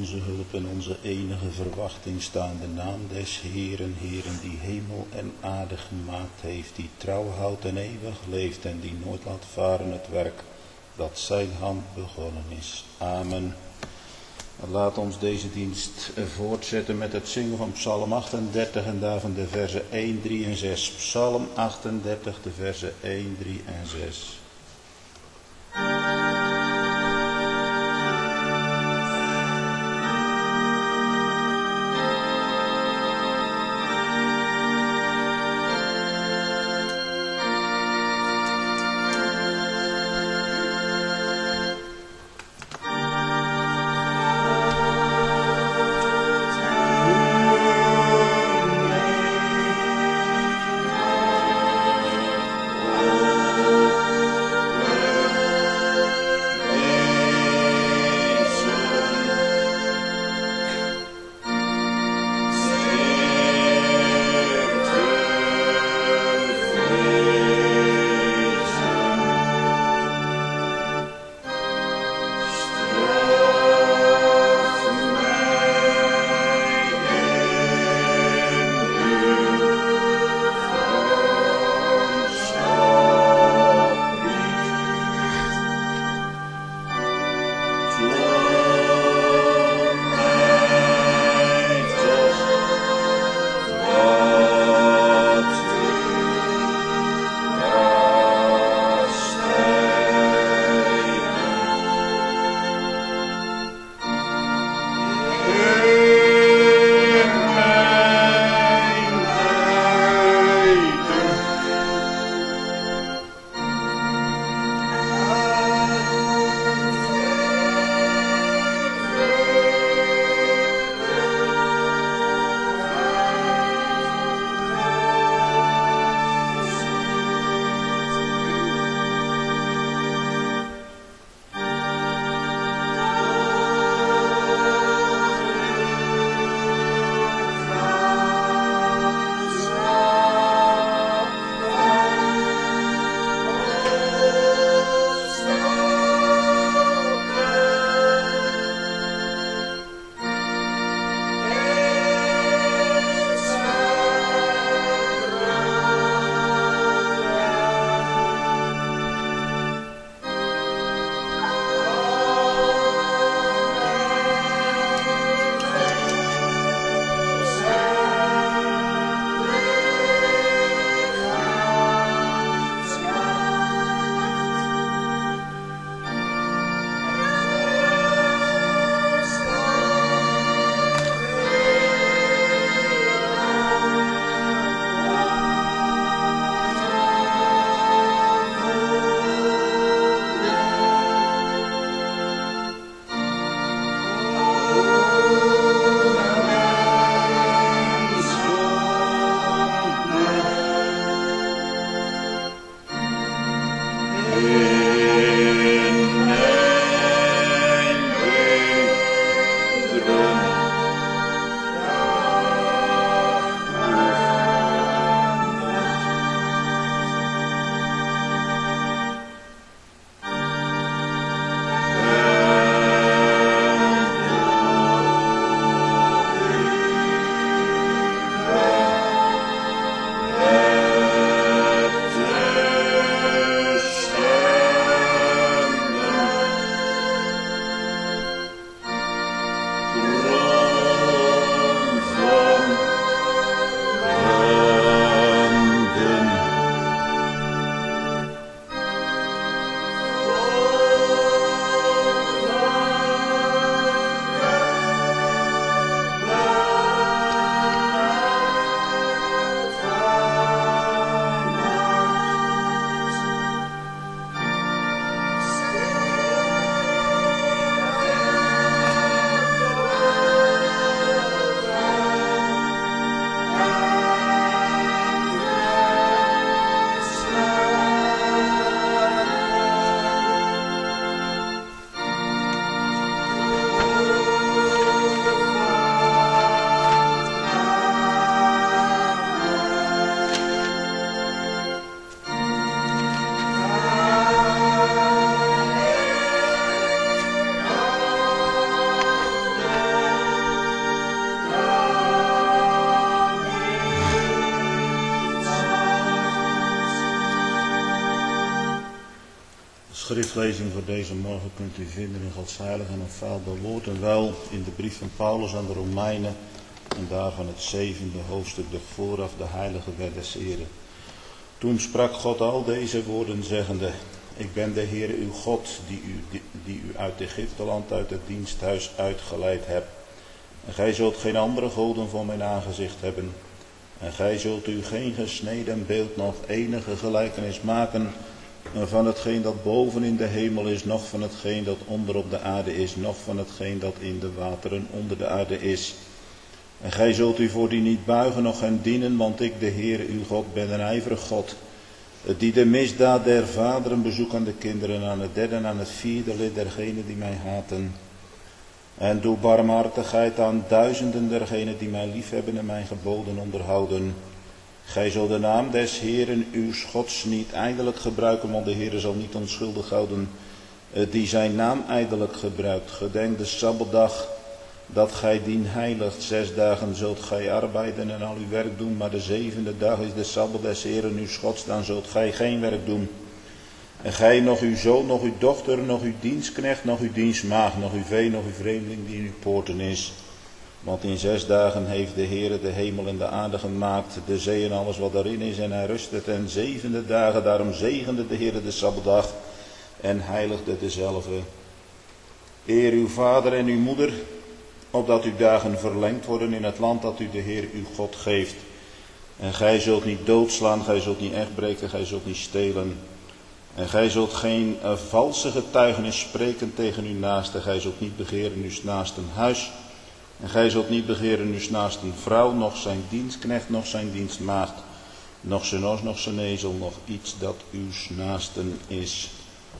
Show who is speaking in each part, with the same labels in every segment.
Speaker 1: onze hulp en onze enige verwachting staan de naam des Heeren, Heeren die hemel en aarde gemaakt heeft, die trouw houdt en eeuwig leeft en die nooit laat varen het werk dat zijn hand begonnen is. Amen. Laat ons deze dienst voortzetten met het zingen van Psalm 38 en daarvan de versen 1, 3 en 6. Psalm 38, de versen 1, 3 en 6. schriftlezing voor deze morgen kunt u vinden in Gods heilig en onfeilbaar woord en wel in de brief van Paulus aan de Romeinen en daarvan het 7e hoofdstuk, de vooraf de heilige wet des Heren. Toen sprak God al deze woorden zeggende: Ik ben de Heere uw God die u uit Egypteland uit het diensthuis uitgeleid hebt. En gij zult geen andere goden voor mijn aangezicht hebben. En gij zult u geen gesneden beeld nog enige gelijkenis maken van hetgeen dat boven in de hemel is, noch van hetgeen dat onder op de aarde is, noch van hetgeen dat in de wateren onder de aarde is. En gij zult u voor die niet buigen, noch hen dienen, want ik, de Heere uw God, ben een ijverig God, die de misdaad der vaderen bezoekt aan de kinderen, aan het derde en aan het vierde lid dergenen die mij haten. En doe barmhartigheid aan duizenden dergenen die mij liefhebben en mijn geboden onderhouden. Gij zult de naam des Heeren uw Gods niet ijdelijk gebruiken, want de Heere zal niet onschuldig houden die zijn naam ijdelijk gebruikt. Gedenk de Sabbatdag dat gij dien heiligt. 6 dagen zult gij arbeiden en al uw werk doen, maar de 7e dag is de Sabbat des Heeren uw Gods, dan zult gij geen werk doen. En gij, nog uw zoon, nog uw dochter, nog uw dienstknecht, nog uw dienstmaagd, nog uw vee, nog uw vreemdeling die in uw poorten is. Want in 6 dagen heeft de Heere de hemel en de aarde gemaakt, de zee en alles wat daarin is, en hij rustte ten 7e dagen. Daarom zegende de Heere de Sabbatdag en heiligde dezelve. Eer uw vader en uw moeder, opdat uw dagen verlengd worden in het land dat u de Heer uw God geeft. En gij zult niet doodslaan, gij zult niet echt breken, gij zult niet stelen. En gij zult geen valse getuigenis spreken tegen uw naaste. Gij zult niet begeren uw naasten huis. En gij zult niet begeren uw naasten vrouw, noch zijn dienstknecht, noch zijn dienstmaagd, noch zijn os, noch zijn ezel, noch iets dat uw naasten is.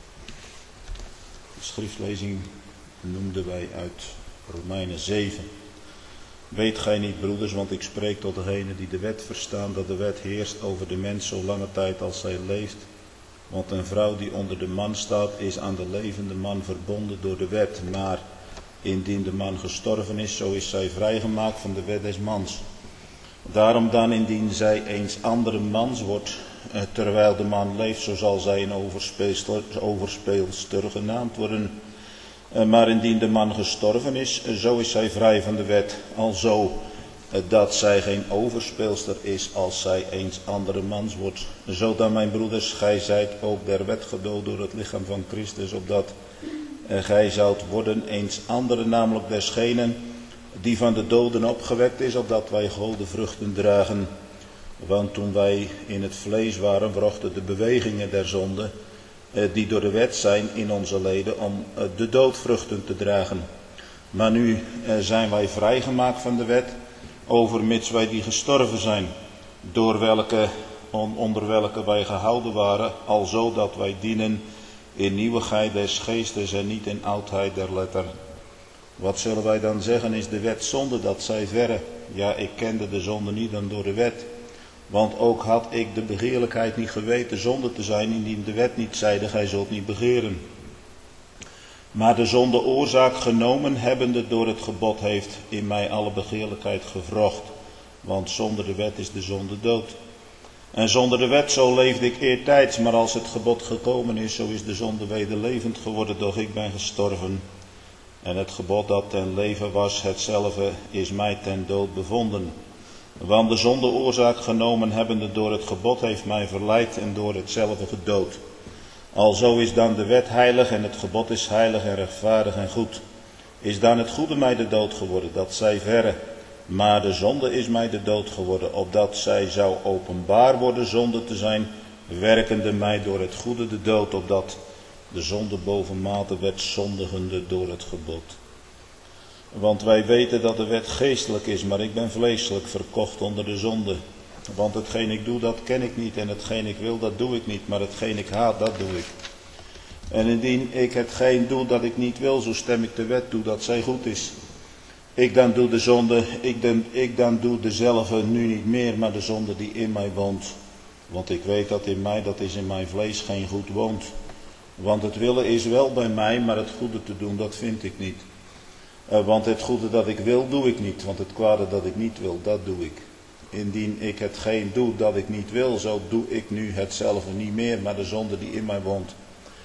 Speaker 1: De schriftlezing noemden wij uit Romeinen 7. Weet gij niet, broeders, want ik spreek tot degenen die de wet verstaan, dat de wet heerst over de mens zo lange tijd als zij leeft. Want een vrouw die onder de man staat, is aan de levende man verbonden door de wet. Maar indien de man gestorven is, zo is zij vrijgemaakt van de wet des mans. Daarom dan, indien zij eens andere mans wordt, terwijl de man leeft, zo zal zij een overspeelster genaamd worden. Maar indien de man gestorven is, zo is zij vrij van de wet, alzo dat zij geen overspeelster is als zij eens andere mans wordt. Zo dan, mijn broeders, gij zijt ook der wet gedood door het lichaam van Christus, opdat gij zoudt worden eens andere, namelijk desgenen die van de doden opgewekt is, opdat wij goede vruchten dragen. Want toen wij in het vlees waren, wrochten de bewegingen der zonde, die door de wet zijn in onze leden, om de doodvruchten te dragen. Maar nu zijn wij vrijgemaakt van de wet, overmits wij die gestorven zijn, onder welke wij gehouden waren, alzo dat wij dienen in nieuwigheid des geestes en niet in oudheid der letter. Wat zullen wij dan zeggen? Is de wet zonde? Dat zij verre. Ja, ik kende de zonde niet dan door de wet. Want ook had ik de begeerlijkheid niet geweten zonde te zijn, indien de wet niet zeide, gij zult niet begeren. Maar de zonde oorzaak genomen hebbende door het gebod heeft in mij alle begeerlijkheid gewrocht. Want zonder de wet is de zonde dood. En zonder de wet zo leefde ik eertijds, maar als het gebod gekomen is, zo is de zonde weder levend geworden, doch ik ben gestorven. En het gebod dat ten leven was, hetzelfde is mij ten dood bevonden. Want de zonde oorzaak genomen hebbende door het gebod heeft mij verleid en door hetzelfde gedood. Alzo is dan de wet heilig en het gebod is heilig en rechtvaardig en goed. Is dan het goede mij de dood geworden, dat zij verre. Maar de zonde is mij de dood geworden, opdat zij zou openbaar worden zonde te zijn, werkende mij door het goede de dood, opdat de zonde bovenmate werd zondigende door het gebod. Want wij weten dat de wet geestelijk is, maar ik ben vleeselijk, verkocht onder de zonde. Want hetgeen ik doe, dat ken ik niet, en hetgeen ik wil, dat doe ik niet, maar hetgeen ik haat, dat doe ik. En indien ik hetgeen doe dat ik niet wil, zo stem ik de wet toe dat zij goed is. Ik dan doe de zonde, ik dan doe dezelfde nu niet meer, maar de zonde die in mij woont. Want ik weet dat in mij, dat is in mijn vlees, geen goed woont. Want het willen is wel bij mij, maar het goede te doen, dat vind ik niet. Want het goede dat ik wil, doe ik niet. Want het kwade dat ik niet wil, dat doe ik. Indien ik hetgeen doe dat ik niet wil, zo doe ik nu hetzelfde niet meer, maar de zonde die in mij woont.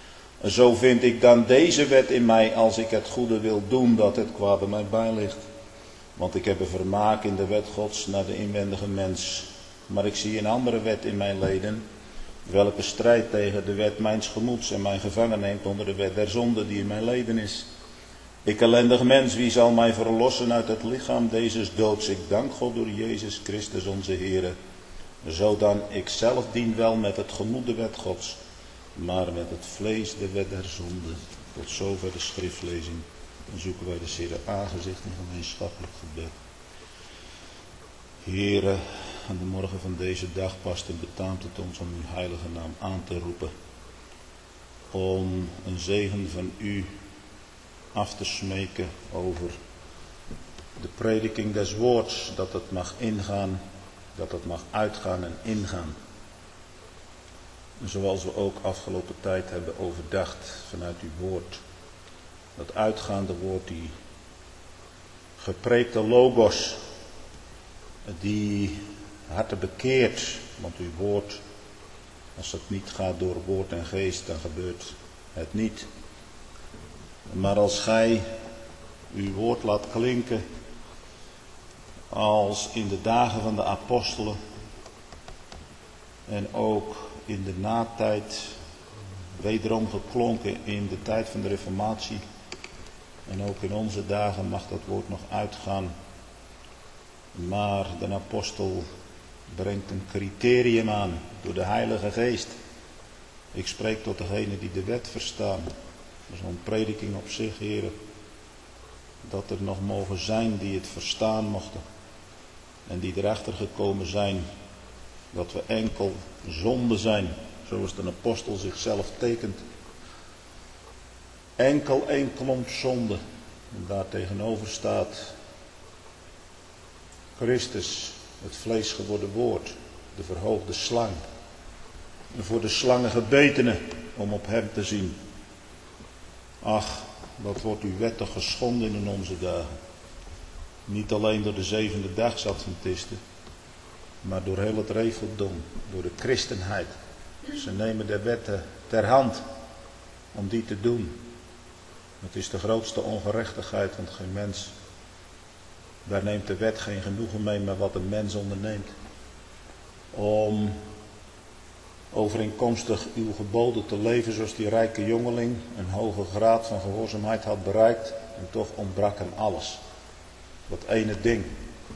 Speaker 1: Zo vind ik dan deze wet in mij, als ik het goede wil doen, dat het kwade mij bijligt. Want ik heb een vermaak in de wet Gods naar de inwendige mens. Maar ik zie een andere wet in mijn leden, welke strijd tegen de wet mijns gemoeds en mij gevangen neemt onder de wet der zonde die in mijn leden is. Ik ellendig mens, wie zal mij verlossen uit het lichaam dezes doods? Ik dank God door Jezus Christus onze Heere. Zodan ik zelf dien wel met het gemoed de wet Gods, maar met het vlees de wet der zonde. Tot zover de schriftlezing. Dan zoeken wij de Heere aangezicht in gemeenschappelijk gebed. Heere, aan de morgen van deze dag past en betaamt het ons om uw heilige naam aan te roepen. Om een zegen van u af te smeken over de prediking des woords. Dat het mag ingaan, dat het mag uitgaan en ingaan. Zoals we ook afgelopen tijd hebben overdacht vanuit uw woord. Dat uitgaande woord, die gepreekte logos, die harten bekeert. Want uw woord, als het niet gaat door woord en geest, dan gebeurt het niet. Maar als gij uw woord laat klinken, als in de dagen van de apostelen en ook in de natijd, wederom geklonken in de tijd van de Reformatie en ook in onze dagen mag dat woord nog uitgaan. Maar de apostel brengt een criterium aan door de Heilige Geest. Ik spreek tot degenen die de wet verstaan. Dat is een prediking op zich, heren. Dat er nog mogen zijn die het verstaan mochten. En die erachter gekomen zijn dat we enkel zonde zijn. Zoals de apostel zichzelf tekent. Enkel één klomp zonde. En daar tegenover staat Christus, het vlees geworden woord, de verhoogde slang. En voor de slangen gebetenen om op hem te zien. Ach, wat wordt uw wet toch geschonden in onze dagen. Niet alleen door de zevende dagsadventisten, maar door heel het regeldom, door de christenheid. Ze nemen de wetten ter hand om die te doen. Het is de grootste ongerechtigheid, want geen mens, daar neemt de wet geen genoegen mee met wat een mens onderneemt. Om overeenkomstig uw geboden te leven zoals die rijke jongeling een hoge graad van gehoorzaamheid had bereikt. En toch ontbrak hem alles. Dat ene ding.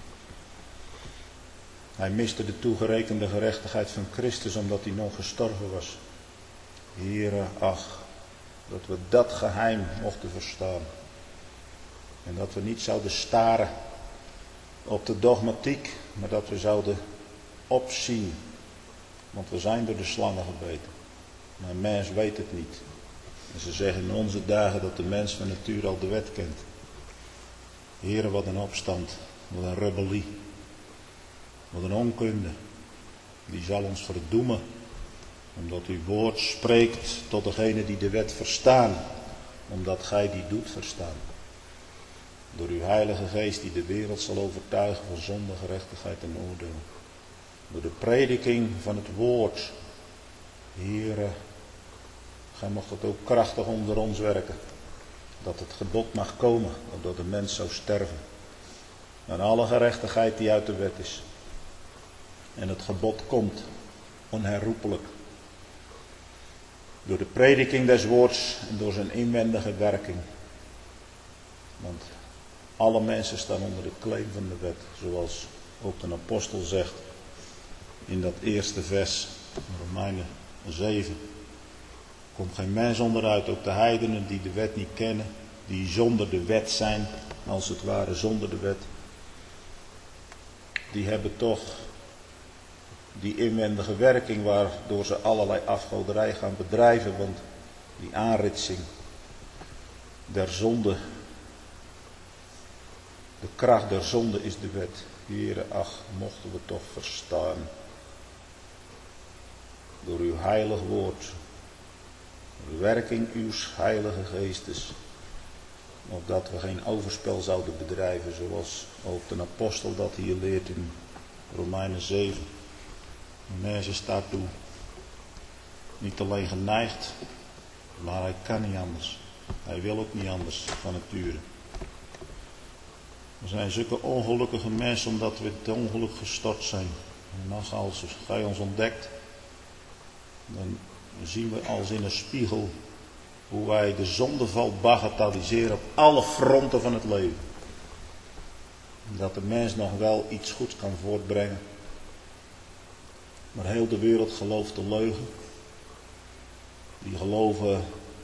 Speaker 1: Hij miste de toegerekende gerechtigheid van Christus omdat hij nog gestorven was. Heere, ach, dat we dat geheim mochten verstaan. En dat we niet zouden staren op de dogmatiek, maar dat we zouden opzien. Want we zijn door de slangen gebeten. Maar een mens weet het niet. En ze zeggen in onze dagen dat de mens van nature al de wet kent. Heere, wat een opstand, wat een rebellie, wat een onkunde. Die zal ons verdoemen, omdat uw woord spreekt tot degene die de wet verstaan, omdat gij die doet verstaan. Door uw heilige geest die de wereld zal overtuigen van zonde, gerechtigheid en oordeel. Door de prediking van het woord. Heere, gij mocht het ook krachtig onder ons werken. Dat het gebod mag komen, opdat de mens zou sterven. En alle gerechtigheid die uit de wet is. En het gebod komt, onherroepelijk. Door de prediking des woords en door zijn inwendige werking. Want alle mensen staan onder de claim van de wet. Zoals ook de apostel zegt in dat eerste vers, Romeinen 7. Komt geen mens onderuit, ook de heidenen die de wet niet kennen, die zonder de wet zijn, als het ware zonder de wet. Die hebben toch die inwendige werking waardoor ze allerlei afgoderij gaan bedrijven, want die aanritsing der zonde, de kracht der zonde is de wet. Heere, ach, mochten we toch verstaan door uw heilig woord, de werking uw heilige geestes, opdat we geen overspel zouden bedrijven, zoals ook de apostel dat hier leert in Romeinen 7. Een mens is daartoe niet alleen geneigd, Maar hij kan niet anders. Hij wil ook niet anders van nature. We zijn zulke ongelukkige mensen omdat we in het ongeluk gestort zijn. En als hij ons ontdekt, dan zien we als in een spiegel hoe wij de zondeval bagatelliseren op alle fronten van het leven. Dat de mens nog wel iets goeds kan voortbrengen. Maar heel de wereld gelooft de leugen. Die geloven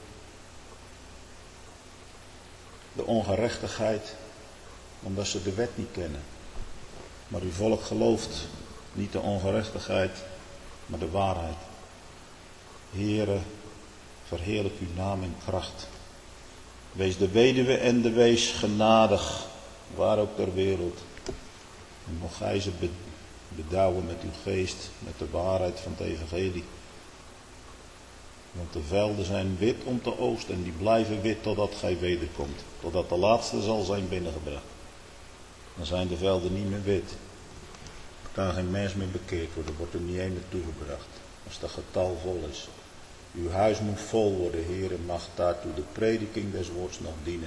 Speaker 1: de ongerechtigheid, omdat ze de wet niet kennen. Maar uw volk gelooft niet de ongerechtigheid, maar de waarheid. Heere, verheerlijk uw naam en kracht. Wees de weduwe en de wees genadig, waar ook ter wereld. En mocht gij ze bedouwen met uw geest, met de waarheid van het evangelie. Want de velden zijn wit om te oosten en die blijven wit totdat gij wederkomt. Totdat de laatste zal zijn binnengebracht. Dan zijn de velden niet meer wit. Er kan geen mens meer bekeerd worden, wordt er niet één naartoe gebracht. Als dat getal vol is. Uw huis moet vol worden, Heer, en mag daartoe de prediking des woords nog dienen.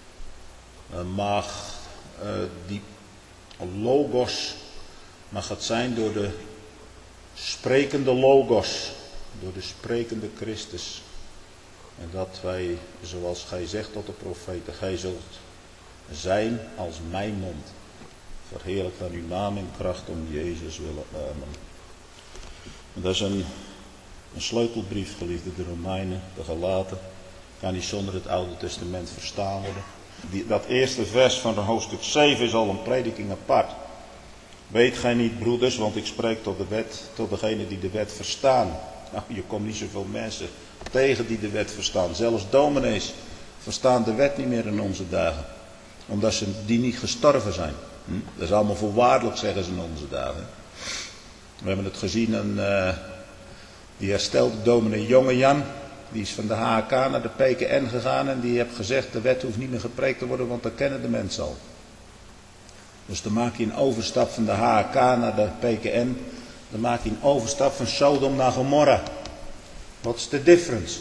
Speaker 1: Mag die logos, mag het zijn door de sprekende logos, door de sprekende Christus. En dat wij, zoals gij zegt tot de profeten, gij zult zijn als mijn mond. Verheerlijk dan uw naam en kracht om Jezus willen. Amen. En dat is een sleutelbrief, geliefde, de Romeinen, de Galaten. Kan niet zonder het Oude Testament verstaan worden. Dat eerste vers van hoofdstuk 7 is al een prediking apart. Weet gij niet, broeders, want ik spreek tot de wet, tot degenen die de wet verstaan. Nou, je komt niet zoveel mensen tegen die de wet verstaan. Zelfs dominees verstaan de wet niet meer in onze dagen. Omdat die niet gestorven zijn. Dat is allemaal voorwaardelijk, zeggen ze in onze dagen. We hebben het gezien aan die herstelde dominee Jonge Jan. Die is van de HK naar de PKN gegaan en die heeft gezegd, de wet hoeft niet meer gepreekt te worden, want dat kennen de mensen al. Dus dan maak je een overstap van de HK naar de PKN. Dan maak je een overstap van Sodom naar Gomorra. Wat is de difference?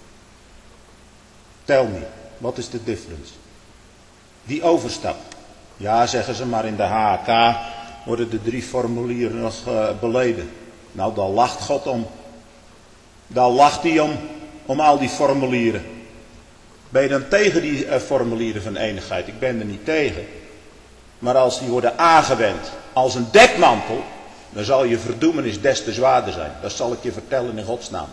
Speaker 1: Tel me, wat is de difference? Die overstap. Ja, zeggen ze, maar in de HK worden de 3 formulieren nog beleden. Nou, daar lacht God om. Daar lacht hij om al die formulieren. Ben je dan tegen die formulieren van eenigheid? Ik ben er niet tegen. Maar als die worden aangewend als een dekmantel, dan zal je verdoemenis des te zwaarder zijn. Dat zal ik je vertellen in Gods naam.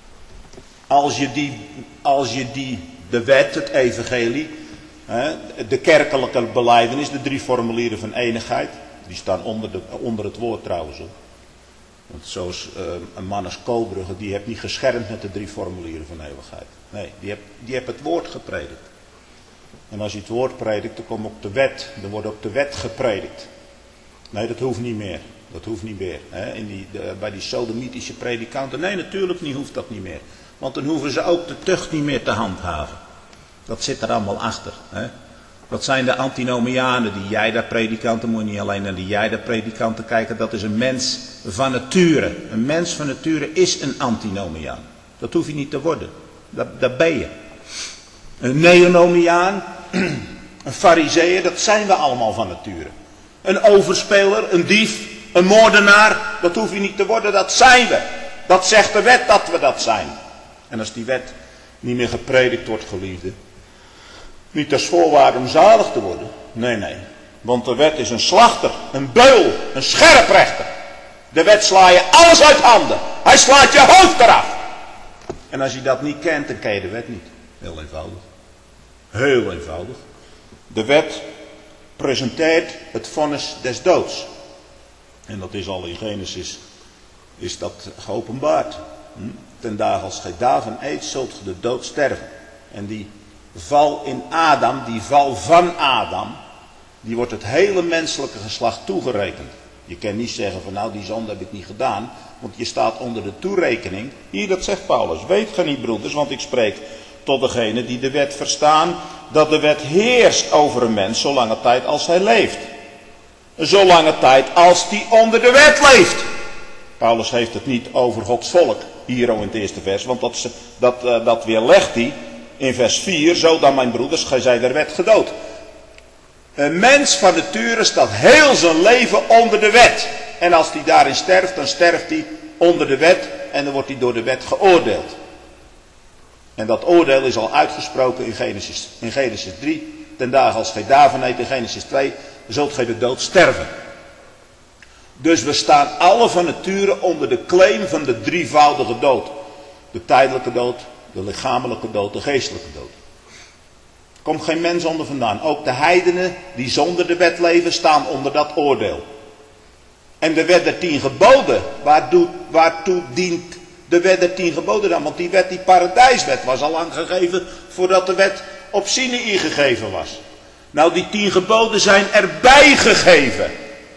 Speaker 1: Als je de wet, het evangelie, de kerkelijke belijdenis, de 3 formulieren van eenigheid, die staan onder het woord trouwens. Want zoals een man als Koolbrugge, die heeft niet geschermd met de 3 formulieren van eeuwigheid. Nee, die heeft het woord gepredikt. En als je het woord predikt, dan komt ook de wet. Dan wordt ook de wet gepredikt. Nee, dat hoeft niet meer. Dat hoeft niet meer. Bij die sodomitische predikanten. Nee, natuurlijk niet, hoeft dat niet meer. Want dan hoeven ze ook de tucht niet meer te handhaven. Dat zit er allemaal achter. Dat zijn de antinomianen, die jijda-predikanten. Moet je niet alleen naar die jijda-predikanten kijken. Dat is een mens van nature. Een mens van nature is een antinomiaan. Dat hoef je niet te worden. Dat ben je. Een neonomiaan, een farizeeër, dat zijn we allemaal van nature. Een overspeler, een dief, een moordenaar, dat hoef je niet te worden, dat zijn we. Dat zegt de wet dat we dat zijn. En als die wet niet meer gepredikt wordt, geliefde, niet als voorwaarde om zalig te worden. Nee. Want de wet is een slachter, een beul, een scherprechter. De wet sla je alles uit handen. Hij slaat je hoofd eraf. En als je dat niet kent, dan ken je de wet niet. Heel eenvoudig. Heel eenvoudig. De wet presenteert het vonnis des doods. En dat is al in Genesis, is dat geopenbaard. Ten dagen als gij daarvan eet, zult ge de dood sterven. En die val in Adam, die val van Adam, die wordt het hele menselijke geslacht toegerekend. Je kan niet zeggen van nou, die zonde heb ik niet gedaan, want je staat onder de toerekening. Hier, dat zegt Paulus, weet ge niet, broeders, want ik spreek tot degenen die de wet verstaan, dat de wet heerst over een mens zolange tijd als hij leeft. Zolange tijd als die onder de wet leeft. Paulus heeft het niet over Gods volk, hier in het eerste vers, want dat weerlegt hij in vers 4. Zo dan mijn broeders, gij zijt der wet gedood. Een mens van nature staat heel zijn leven onder de wet. En als hij daarin sterft, dan sterft hij onder de wet en dan wordt hij door de wet geoordeeld. En dat oordeel is al uitgesproken in Genesis 3. Ten dagen als gij daarvan eet, in Genesis 2, zult gij de dood sterven. Dus we staan alle van nature onder de claim van de drievoudige dood. De tijdelijke dood, de lichamelijke dood, de geestelijke dood. Er komt geen mens onder vandaan. Ook de heidenen die zonder de wet leven staan onder dat oordeel. En de wet der 10 geboden, waartoe dient de wet der 10 geboden dan? Want die wet, die paradijswet, was al lang gegeven voordat de wet op Sinaï gegeven was. Nou, die 10 geboden zijn erbij gegeven.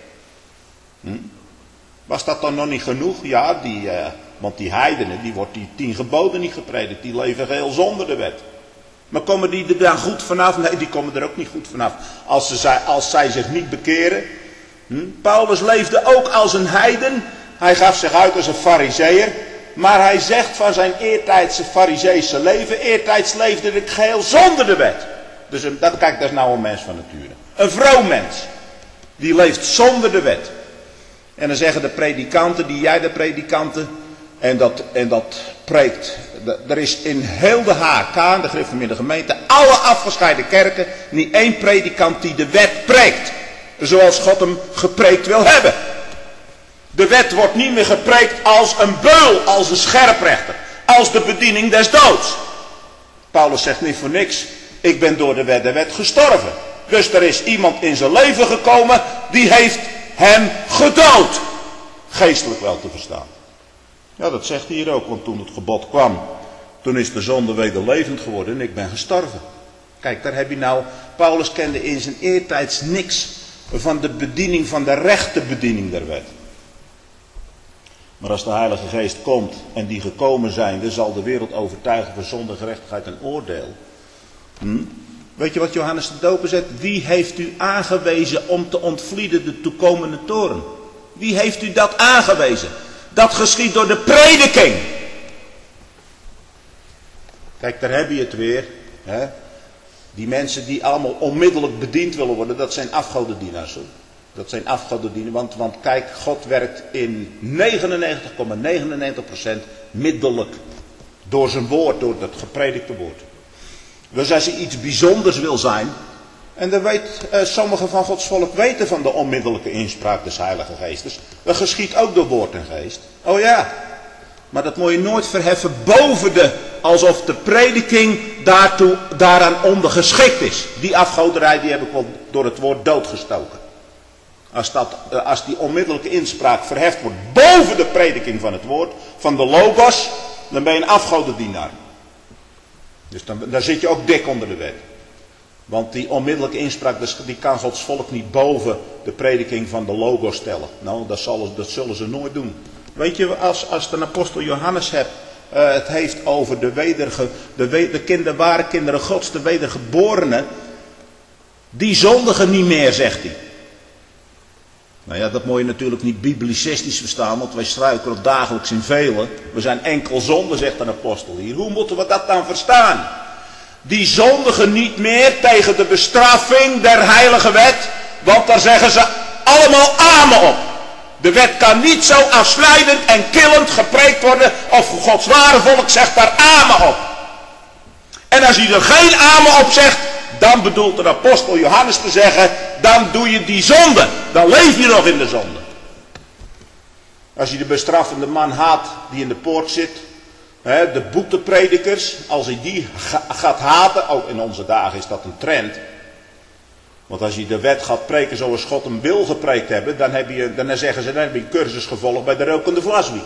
Speaker 1: Was dat dan nog niet genoeg? Ja, want die heidenen, die wordt die 10 geboden niet gepredikt. Die leven geheel zonder de wet. Maar komen die er dan goed vanaf? Nee, die komen er ook niet goed vanaf. Als zij zich niet bekeren. Paulus leefde ook als een heiden. Hij gaf zich uit als een farizeeër. Maar hij zegt van zijn eertijdse farizeese leven. Eertijds leefde ik geheel zonder de wet. Dus kijk, dat is nou een mens van nature. Een vroom mens. Die leeft zonder de wet. En dan zeggen de predikanten, de predikanten. En dat preekt. Er is in heel de HK, de Griffem in de gemeente, alle afgescheiden kerken, niet één predikant die de wet preekt. Zoals God hem gepreekt wil hebben. De wet wordt niet meer gepreekt als een beul, als een scherprechter. Als de bediening des doods. Paulus zegt niet voor niks, ik ben door de wet gestorven. Dus er is iemand in zijn leven gekomen, die heeft hem gedood. Geestelijk wel te verstaan. Ja, dat zegt hij hier ook, want toen het gebod kwam, toen is de zonde wederlevend geworden en ik ben gestorven. Kijk, daar heb je nou, Paulus kende in zijn eertijds niks van de bediening, van de rechte bediening der wet. Maar als de Heilige Geest komt en die gekomen zijn, dan zal de wereld overtuigen van zonde, gerechtigheid en oordeel. Weet je wat Johannes de Doper zegt? Wie heeft u aangewezen om te ontvlieden de toekomende toorn? Wie heeft u dat aangewezen? Dat geschiet door de prediking. Kijk, daar heb je het weer. Hè? Die mensen die allemaal onmiddellijk bediend willen worden, dat zijn afgodendienaars. Hoor. Dat zijn afgodendienaars. Want kijk, God werkt in 99,99% middelijk. Door zijn woord, door dat gepredikte woord. Dus als hij iets bijzonders wil zijn. En dan sommigen van Gods volk weten van de onmiddellijke inspraak des Heilige Geestes. Dat geschiet ook door woord en geest. Oh ja. Maar dat moet je nooit verheffen boven alsof de prediking daaraan ondergeschikt is. Die afgoderij die heb ik wel door het woord doodgestoken. Als die onmiddellijke inspraak verheft wordt boven de prediking van het woord, van de logos, dan ben je een afgodendienaar. Dus dan zit je ook dik onder de wet. Want die onmiddellijke inspraak, die kan Gods volk niet boven de prediking van de logos stellen. Nou, dat zullen ze nooit doen. Weet je, als de apostel Johannes het heeft over de ware kinderen Gods, de wedergeborenen, die zondigen niet meer, zegt hij. Nou ja, dat moet je natuurlijk niet biblicistisch verstaan, want wij struikelen dagelijks in velen. We zijn enkel zonde, zegt een apostel hier. Hoe moeten we dat dan verstaan? Die zondigen niet meer tegen de bestraffing der heilige wet, want daar zeggen ze allemaal amen op. De wet kan niet zo afsnijdend en killend gepreekt worden, of Gods ware volk zegt daar amen op. En als hij er geen amen op zegt, dan bedoelt de apostel Johannes te zeggen, dan doe je die zonde. Dan leef je nog in de zonde. Als je de bestraffende man haat die in de poort zit, de boetepredikers, als hij die gaat haten, ook in onze dagen is dat een trend. Want als je de wet gaat preken zoals God hem wil gepreekt hebben, dan zeggen ze, dan heb je een cursus gevolgd bij de rokende vlaswiek.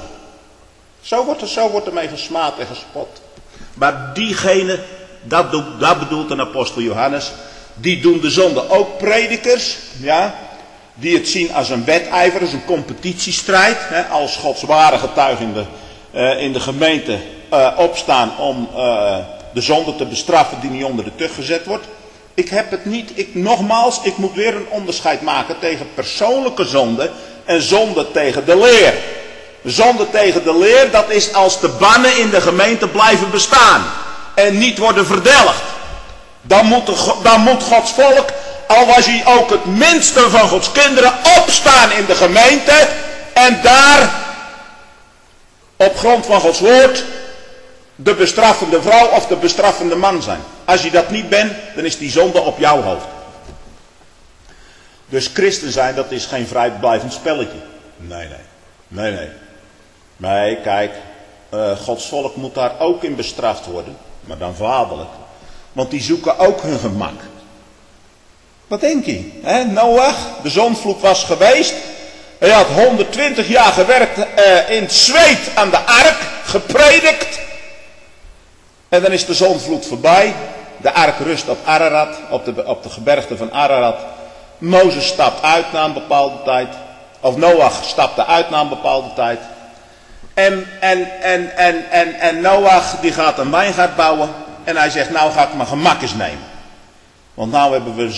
Speaker 1: Zo wordt ermee gesmaad en gespot. Maar diegene, dat bedoelt een apostel Johannes, die doen de zonde. Ook predikers, ja, die het zien als een wedijver, als een competitiestrijd. Als Gods ware getuigen in de gemeente opstaan om de zonde te bestraffen die niet onder de tucht gezet wordt. Ik heb het niet, ik moet weer een onderscheid maken tegen persoonlijke zonde en zonde tegen de leer. Zonde tegen de leer, dat is als de bannen in de gemeente blijven bestaan. En niet worden verdelgd. Dan moet Gods volk, al was hij ook het minste van Gods kinderen, opstaan in de gemeente. En daar, op grond van Gods woord, de bestraffende vrouw of de bestraffende man zijn. Als je dat niet bent, dan is die zonde op jouw hoofd. Dus christen zijn, dat is geen vrijblijvend spelletje. Nee. Nee, kijk, Gods volk moet daar ook in bestraft worden. Maar dan vaderlijk. Want die zoeken ook hun gemak. Wat denk je? Noach, de zondvloed was geweest. Hij had 120 jaar gewerkt in het zweet aan de ark, gepredikt. En dan is de zondvloed voorbij. De ark rust op Ararat, op de gebergte van Ararat. Mozes stapt uit na een bepaalde tijd. Of Noach stapte uit na een bepaalde tijd. En Noach die gaat een wijngaard bouwen. En hij zegt, nou ga ik mijn gemak eens nemen. Want nou hebben we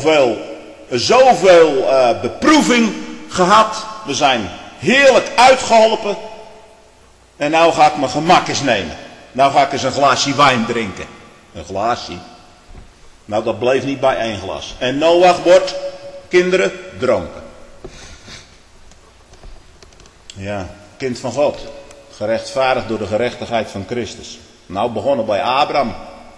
Speaker 1: zoveel beproeving gehad. We zijn heerlijk uitgeholpen. En nou ga ik mijn gemak eens nemen. Nou ga ik eens een glaasje wijn drinken. Een glaasje. Nou dat bleef niet bij 1 glas. En Noach wordt, kinderen, dronken. Ja, kind van God. Gerechtvaardigd door de gerechtigheid van Christus. Nou begonnen bij Abraham.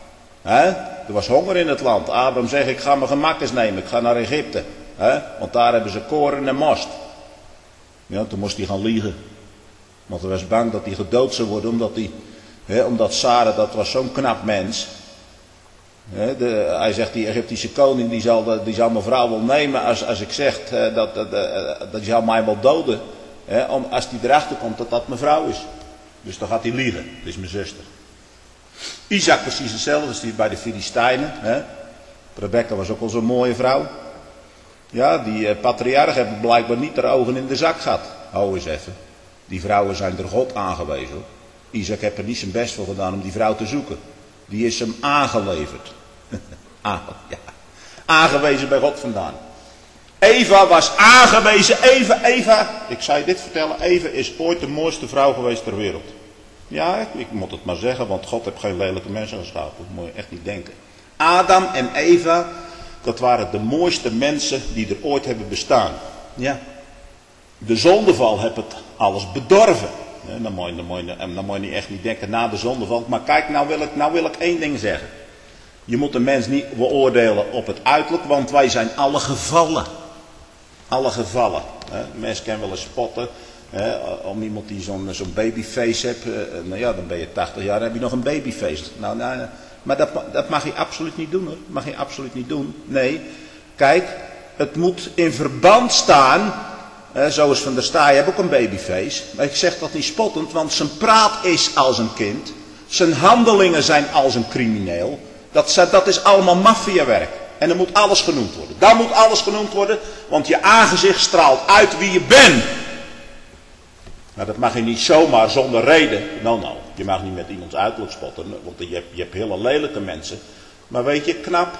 Speaker 1: Er was honger in het land. Abraham zegt, ik ga mijn gemak eens nemen. Ik ga naar Egypte. Want daar hebben ze koren en most. Ja, toen moest hij gaan liegen. Want hij was bang dat hij gedood zou worden. Omdat Sarah, dat was zo'n knap mens. Hij zegt, die Egyptische koning, die zal mijn vrouw wel nemen. Als ik zeg, dat zal mij wel doden. Als hij erachter komt dat dat mijn vrouw is. Dus dan gaat hij liegen. Dat is mijn zuster. Isaac precies hetzelfde. Dat is bij de Filistijnen. Rebecca was ook al zo'n mooie vrouw. Ja, die patriarchen hebben blijkbaar niet haar ogen in de zak gehad. Hou eens even. Die vrouwen zijn door God aangewezen. Hoor. Isaac heeft er niet zijn best voor gedaan om die vrouw te zoeken. Die is hem aangeleverd. Ja. Aangewezen bij God vandaan. Eva was aangewezen. Eva, ik zou je dit vertellen. Eva is ooit de mooiste vrouw geweest ter wereld. Ja, ik moet het maar zeggen, want God heeft geen lelijke mensen geschapen. Dat moet je echt niet denken. Adam en Eva, dat waren de mooiste mensen die er ooit hebben bestaan. Ja. De zondeval heeft het alles bedorven. Dan moet je niet echt niet denken na de zondeval. Maar kijk, nou wil ik één ding zeggen. Je moet de mens niet beoordelen op het uiterlijk, want wij zijn alle gevallen. Alle gevallen. Mensen kunnen wel eens spotten. Om iemand die zo'n babyface heeft. Nou ja, dan ben je 80 jaar en heb je nog een babyface. Nou, maar dat mag je absoluut niet doen hoor. Dat mag je absoluut niet doen. Nee, kijk, het moet in verband staan. Zoals Van der Staaij heeft ook een babyface. Maar ik zeg dat niet spottend, want zijn praat is als een kind. Zijn handelingen zijn als een crimineel. Dat is allemaal maffiawerk. En er moet alles genoemd worden. Daar moet alles genoemd worden, want je aangezicht straalt uit wie je bent. Nou, dat mag je niet zomaar zonder reden. Nou, je mag niet met iemands uiterlijk spotten, want je hebt hele lelijke mensen. Maar weet je, knap.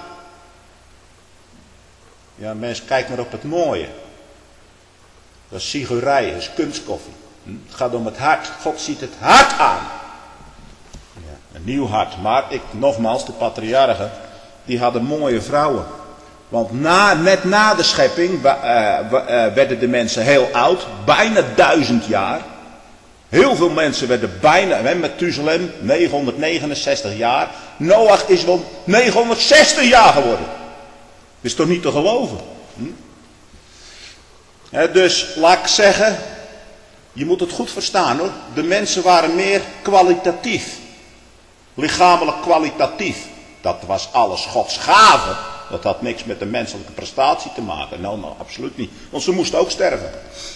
Speaker 1: Ja, mensen, kijk maar op het mooie. Dat is sigurij, dat is kunstkoffie. Het gaat om het hart. God ziet het hart aan. Ja, een nieuw hart. Maar nogmaals, de patriarchen, die hadden mooie vrouwen. Want net na de schepping werden de mensen heel oud. Bijna 1000 jaar. Heel veel mensen werden bijna, Methuselem 969 jaar. Noach is wel 960 jaar geworden. Dat is toch niet te geloven? Dus laat ik zeggen, je moet het goed verstaan hoor. De mensen waren meer kwalitatief. Lichamelijk kwalitatief. Dat was alles Gods gave. Dat had niks met de menselijke prestatie te maken. Nou, absoluut niet. Want ze moesten ook sterven.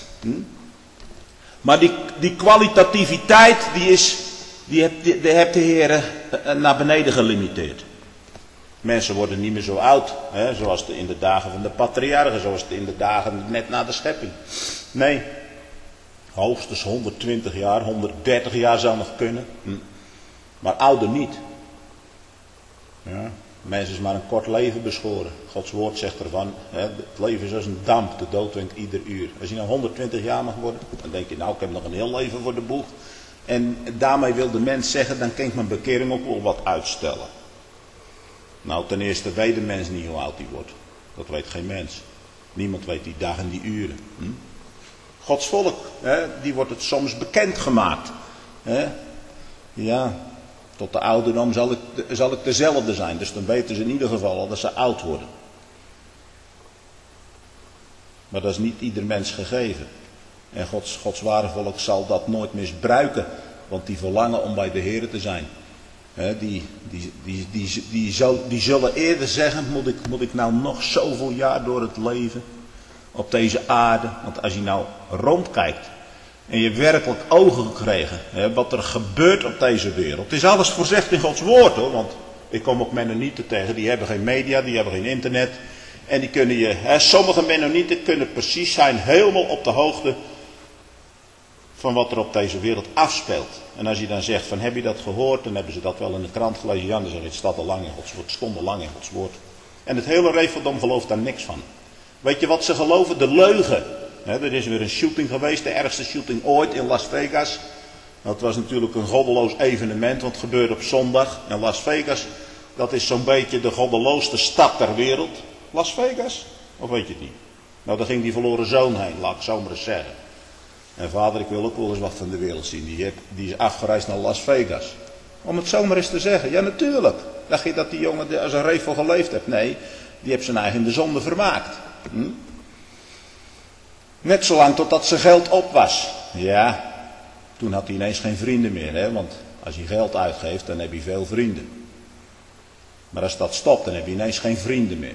Speaker 1: Maar die kwalitativiteit, die heeft de Heer naar beneden gelimiteerd. Mensen worden niet meer zo oud, zoals in de dagen van de patriarchen, zoals in de dagen net na de schepping. Nee, hoogstens 120 jaar, 130 jaar zou nog kunnen. Maar ouder niet. Ja. Mensen is maar een kort leven beschoren. Gods woord zegt ervan, hè, het leven is als een damp, de dood wint ieder uur. Als je nou 120 jaar mag worden, dan denk je, nou ik heb nog een heel leven voor de boeg. En daarmee wil de mens zeggen, dan kan ik mijn bekering ook wel wat uitstellen. Nou, ten eerste weet de mens niet hoe oud hij wordt. Dat weet geen mens. Niemand weet die dagen en die uren. Gods volk, hè, die wordt het soms bekendgemaakt. Hè? Ja, tot de ouderdom zal ik dezelfde zijn. Dus dan weten ze in ieder geval al dat ze oud worden. Maar dat is niet ieder mens gegeven. En Gods ware volk zal dat nooit misbruiken. Want die verlangen om bij de Heer te zijn. Die zullen eerder zeggen, moet ik nou nog zoveel jaar door het leven op deze aarde. Want als je nou rondkijkt en je werkelijk ogen gekregen, wat er gebeurt op deze wereld. Het is alles voorzegd in Gods woord hoor. Want ik kom ook Mennonieten tegen, die hebben geen media, die hebben geen internet. En die kunnen sommige Mennonieten kunnen precies zijn helemaal op de hoogte van wat er op deze wereld afspeelt. En als je dan zegt van heb je dat gehoord, dan hebben ze dat wel in de krant gelezen. Ja, dan zeg je het staat al lang in Gods woord, stond al lang in Gods woord. En het hele reveldom gelooft daar niks van. Weet je wat ze geloven? De leugen. Er is weer een shooting geweest, de ergste shooting ooit in Las Vegas. Dat was natuurlijk een goddeloos evenement, want het gebeurde op zondag. En Las Vegas, dat is zo'n beetje de goddeloosste stad ter wereld. Las Vegas? Of weet je het niet? Nou, daar ging die verloren zoon heen, laat ik zo maar eens zeggen. En vader, ik wil ook wel eens wat van de wereld zien. Die is afgereisd naar Las Vegas. Om het zomaar eens te zeggen. Ja, natuurlijk. Dacht je dat die jongen als een revel geleefd heeft? Nee, die heeft zijn eigen in de zonde vermaakt. Net zolang totdat zijn geld op was. Ja, toen had hij ineens geen vrienden meer. Hè? Want als je geld uitgeeft, dan heb je veel vrienden. Maar als dat stopt, dan heb je ineens geen vrienden meer.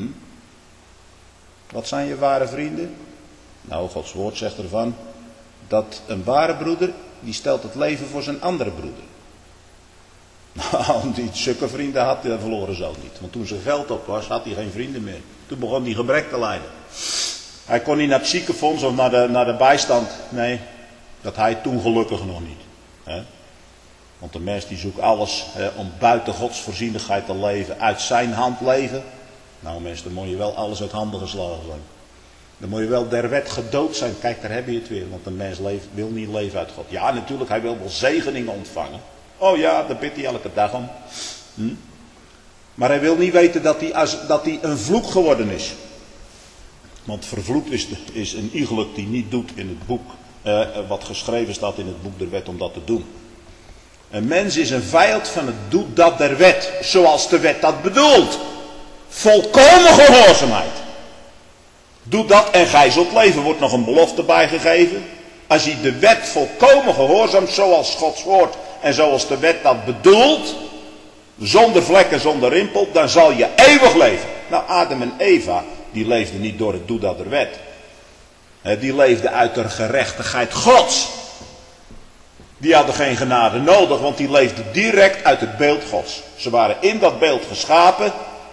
Speaker 1: Wat zijn je ware vrienden? Nou, Gods woord zegt ervan dat een ware broeder, die stelt het leven voor zijn andere broeder. Nou, die zulke vrienden had hij verloren zo niet. Want toen zijn geld op was, had hij geen vrienden meer. Toen begon hij gebrek te lijden. Hij kon niet naar het ziekenfonds of naar de bijstand. Nee, dat hij toen gelukkig nog niet. Hè? Want de mens die zoekt alles om buiten Gods voorzienigheid te leven, uit zijn hand leven. Nou mensen, dan moet je wel alles uit handen geslagen zijn. Dan moet je wel der wet gedood zijn. Kijk, daar heb je het weer. Want een mens wil niet leven uit God. Ja, natuurlijk, hij wil wel zegeningen ontvangen. Oh ja, daar bidt hij elke dag om. Maar hij wil niet weten dat hij een vloek geworden is. Want vervloekt is een iegelijk die niet doet in het boek. Wat geschreven staat in het boek der wet om dat te doen. Een mens is een vijand van het doet dat der wet. Zoals de wet dat bedoelt. Volkomen gehoorzaamheid. Doe dat en gij zult leven. Wordt nog een belofte bijgegeven. Als je de wet volkomen gehoorzaamt zoals Gods woord en zoals de wet dat bedoelt. Zonder vlek en zonder rimpel. Dan zal je eeuwig leven. Nou, Adam en Eva, die leefden niet door het doe dat der wet. Die leefden uit de gerechtigheid Gods. Die hadden geen genade nodig, want die leefden direct uit het beeld Gods. Ze waren in dat beeld geschapen.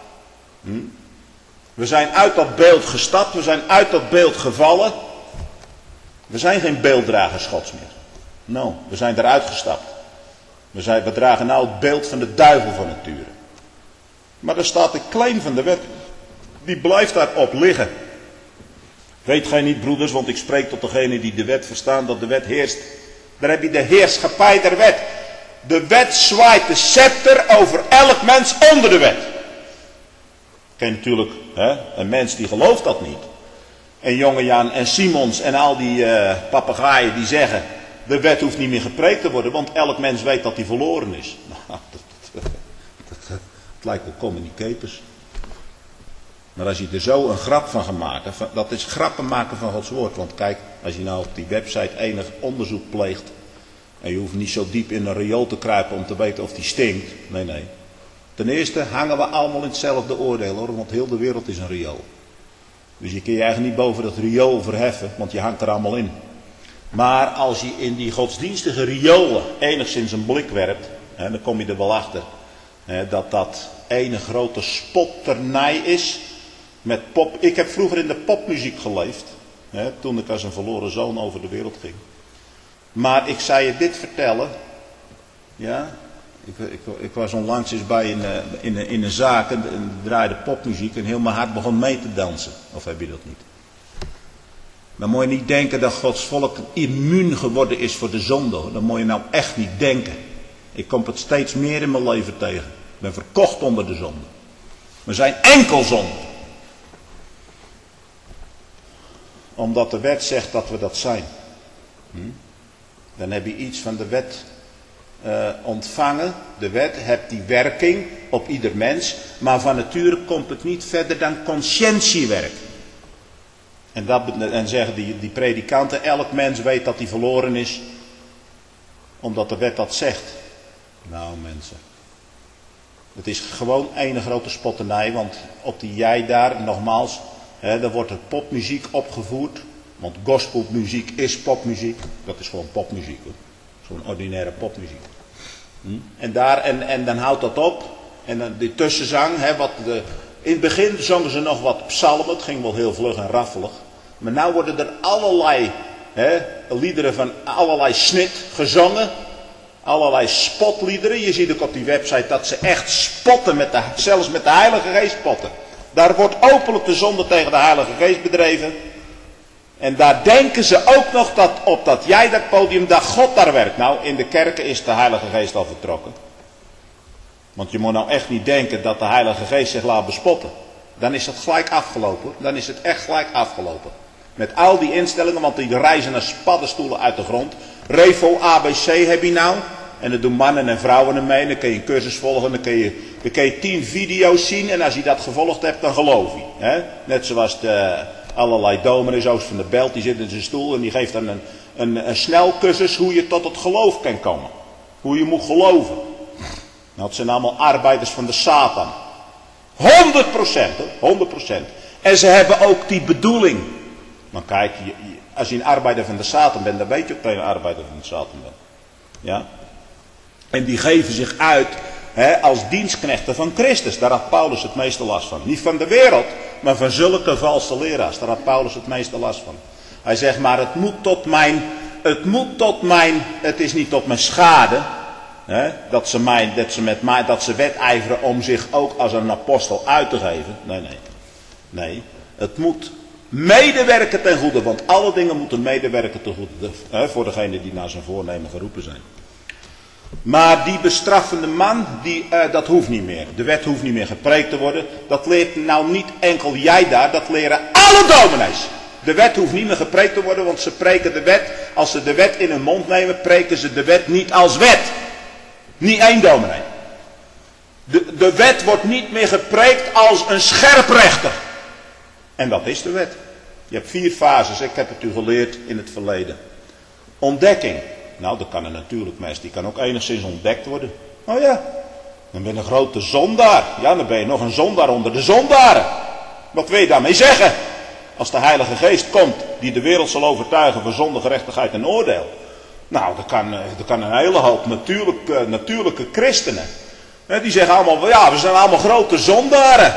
Speaker 1: We zijn uit dat beeld gestapt, we zijn uit dat beeld gevallen. We zijn geen beelddragers Gods meer. Nou, we zijn eruit gestapt. We dragen nou het beeld van de duivel van nature. Maar er staat de claim van de wet. Die blijft daarop liggen. Weet gij niet, broeders, want ik spreek tot degenen die de wet verstaan, dat de wet heerst. Daar heb je de heerschappij der wet. De wet zwaait de scepter over elk mens onder de wet. Ken natuurlijk, een mens die gelooft dat niet. En jonge Jan en Simons en al die papegaaien die zeggen, de wet hoeft niet meer gepreekt te worden, want elk mens weet dat hij verloren is. Nou, het lijkt wel communicators. Maar als je er zo een grap van gaat maken, dat is grappen maken van Gods woord. Want kijk, als je nou op die website enig onderzoek pleegt, en je hoeft niet zo diep in een riool te kruipen om te weten of die stinkt. Nee. Ten eerste hangen we allemaal in hetzelfde oordeel hoor, want heel de wereld is een riool. Dus je kun je eigenlijk niet boven dat riool verheffen, want je hangt er allemaal in. Maar als je in die godsdienstige riolen enigszins een blik werpt, dan kom je er wel achter dat ene grote spotternij is met pop. Ik heb vroeger in de popmuziek geleefd, toen ik als een verloren zoon over de wereld ging. Maar ik zou je dit vertellen, ja, Ik was onlangs eens bij in een zaak en draaide popmuziek en heel mijn hart begon mee te dansen. Of heb je dat niet? Dan moet je niet denken dat Gods volk immuun geworden is voor de zonde. Dat moet je nou echt niet denken. Ik kom het steeds meer in mijn leven tegen. Ik ben verkocht onder de zonde. We zijn enkel zonde. Omdat de wet zegt dat we dat zijn. Dan heb je iets van de wet ontvangen. De wet hebt die werking op ieder mens. Maar van nature komt het niet verder dan conscientiewerk. En zeggen die predikanten, elk mens weet dat hij verloren is. Omdat de wet dat zegt. Nou mensen. Het is gewoon ene grote spotternij. Want op die jij daar, nogmaals, daar wordt er popmuziek opgevoerd. Want gospelmuziek is popmuziek. Dat is gewoon popmuziek hoor. Zo'n ordinaire popmuziek. En dan houdt dat op. En dan die tussenzang. In het begin zongen ze nog wat psalmen. Het ging wel heel vlug en raffelig. Maar nu worden er allerlei liederen van allerlei snit gezongen. Allerlei spotliederen. Je ziet ook op die website dat ze echt spotten. Zelfs met de Heilige Geest spotten. Daar wordt openlijk de zonde tegen de Heilige Geest bedreven. En daar denken ze ook nog dat op dat jij dat podium, dat God daar werkt. Nou, in de kerken is de Heilige Geest al vertrokken. Want je moet nou echt niet denken dat de Heilige Geest zich laat bespotten. Dan is het gelijk afgelopen. Dan is het echt gelijk afgelopen. Met al die instellingen, want die reizen als paddenstoelen uit de grond. Revo ABC heb je nou. En dat doen mannen en vrouwen ermee. Dan kun je een cursus volgen. Dan kun je 10 video's zien. En als je dat gevolgd hebt, dan geloof je. Net zoals allerlei dominees, Oost van de Belt, die zit in zijn stoel. En die geeft dan een snelcursus hoe je tot het geloof kan komen. Hoe je moet geloven. Nou, het zijn allemaal arbeiders van de Satan. 100%, 100%. En ze hebben ook die bedoeling. Maar kijk, als je een arbeider van de Satan bent, dan weet je ook dat je een arbeider van de Satan bent. Ja? En die geven zich uit als dienstknechten van Christus. Daar had Paulus het meeste last van. Niet van de wereld, maar van zulke valse leraars. Daar had Paulus het meeste last van. Hij zegt maar, het is niet tot mijn schade. Dat ze wedijveren om zich ook als een apostel uit te geven. Nee. Het moet medewerken ten goede. Want alle dingen moeten medewerken ten goede. Voor degenen die naar zijn voornemen geroepen zijn. Maar die bestraffende man, dat hoeft niet meer. De wet hoeft niet meer gepreekt te worden. Dat leert nou niet enkel jij daar, dat leren alle dominees. De wet hoeft niet meer gepreekt te worden, want ze preken de wet. Als ze de wet in hun mond nemen, preken ze de wet niet als wet. Niet één dominee. De wet wordt niet meer gepreekt als een scherprechter. En dat is de wet. Je hebt 4 fases, ik heb het u geleerd in het verleden. Ontdekking. Nou, dat kan een natuurlijk mens, die kan ook enigszins ontdekt worden. Oh ja, dan ben je een grote zondaar. Ja, dan ben je nog een zondaar onder de zondaren. Wat wil je daarmee zeggen? Als de Heilige Geest komt, die de wereld zal overtuigen van zonde, gerechtigheid en oordeel. Nou, dat kan een hele hoop natuurlijke christenen. Die zeggen allemaal, ja, we zijn allemaal grote zondaren.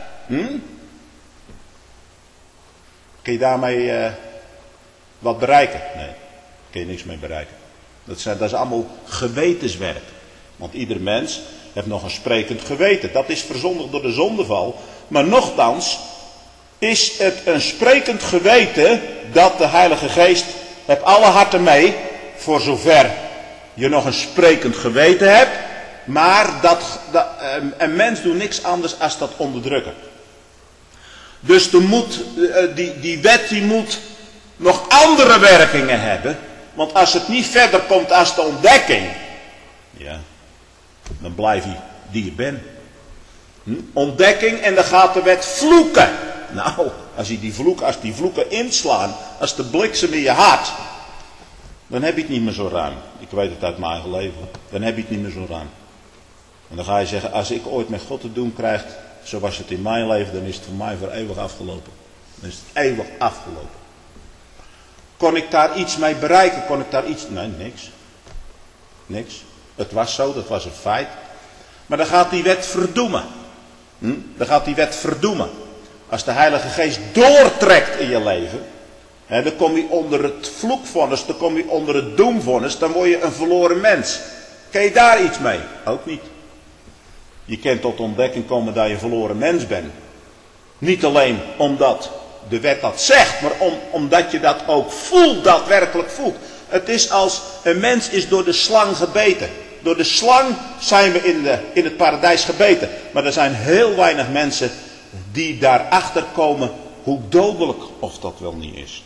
Speaker 1: Kun je daarmee wat bereiken? Nee, daar kun je niks mee bereiken. Dat is allemaal gewetenswerk. Want ieder mens heeft nog een sprekend geweten. Dat is verzondigd door de zondeval. Maar nochtans is het een sprekend geweten dat de Heilige Geest heeft alle harten mee. Voor zover je nog een sprekend geweten hebt. Maar een mens doet niks anders dan dat onderdrukken. Dus die wet die moet nog andere werkingen hebben. Want als het niet verder komt als de ontdekking. Ja, dan blijf je die je bent. Ontdekking en dan gaat de wet vloeken. Nou, als die vloeken inslaan. Als de bliksem in je hart. Dan heb je het niet meer zo ruim. Ik weet het uit mijn eigen leven. Dan heb je het niet meer zo ruim. En dan ga je zeggen, als ik ooit met God te doen krijg, zoals het in mijn leven, dan is het voor mij voor eeuwig afgelopen. Dan is het eeuwig afgelopen. Kon ik daar iets mee bereiken? Nee, niks. Niks. Het was zo, dat was een feit. Maar dan gaat die wet verdoemen. Dan gaat die wet verdoemen. Als de Heilige Geest doortrekt in je leven, dan kom je onder het vloekvonnis, dan kom je onder het doemvonnis, dan word je een verloren mens. Kun je daar iets mee? Ook niet. Je kunt tot ontdekking komen dat je verloren mens bent. Niet alleen omdat de wet dat zegt, maar omdat je dat ook voelt, daadwerkelijk voelt. Het is als een mens is door de slang gebeten. Door de slang zijn we in het paradijs gebeten. Maar er zijn heel weinig mensen die daarachter komen hoe dodelijk of dat wel niet is.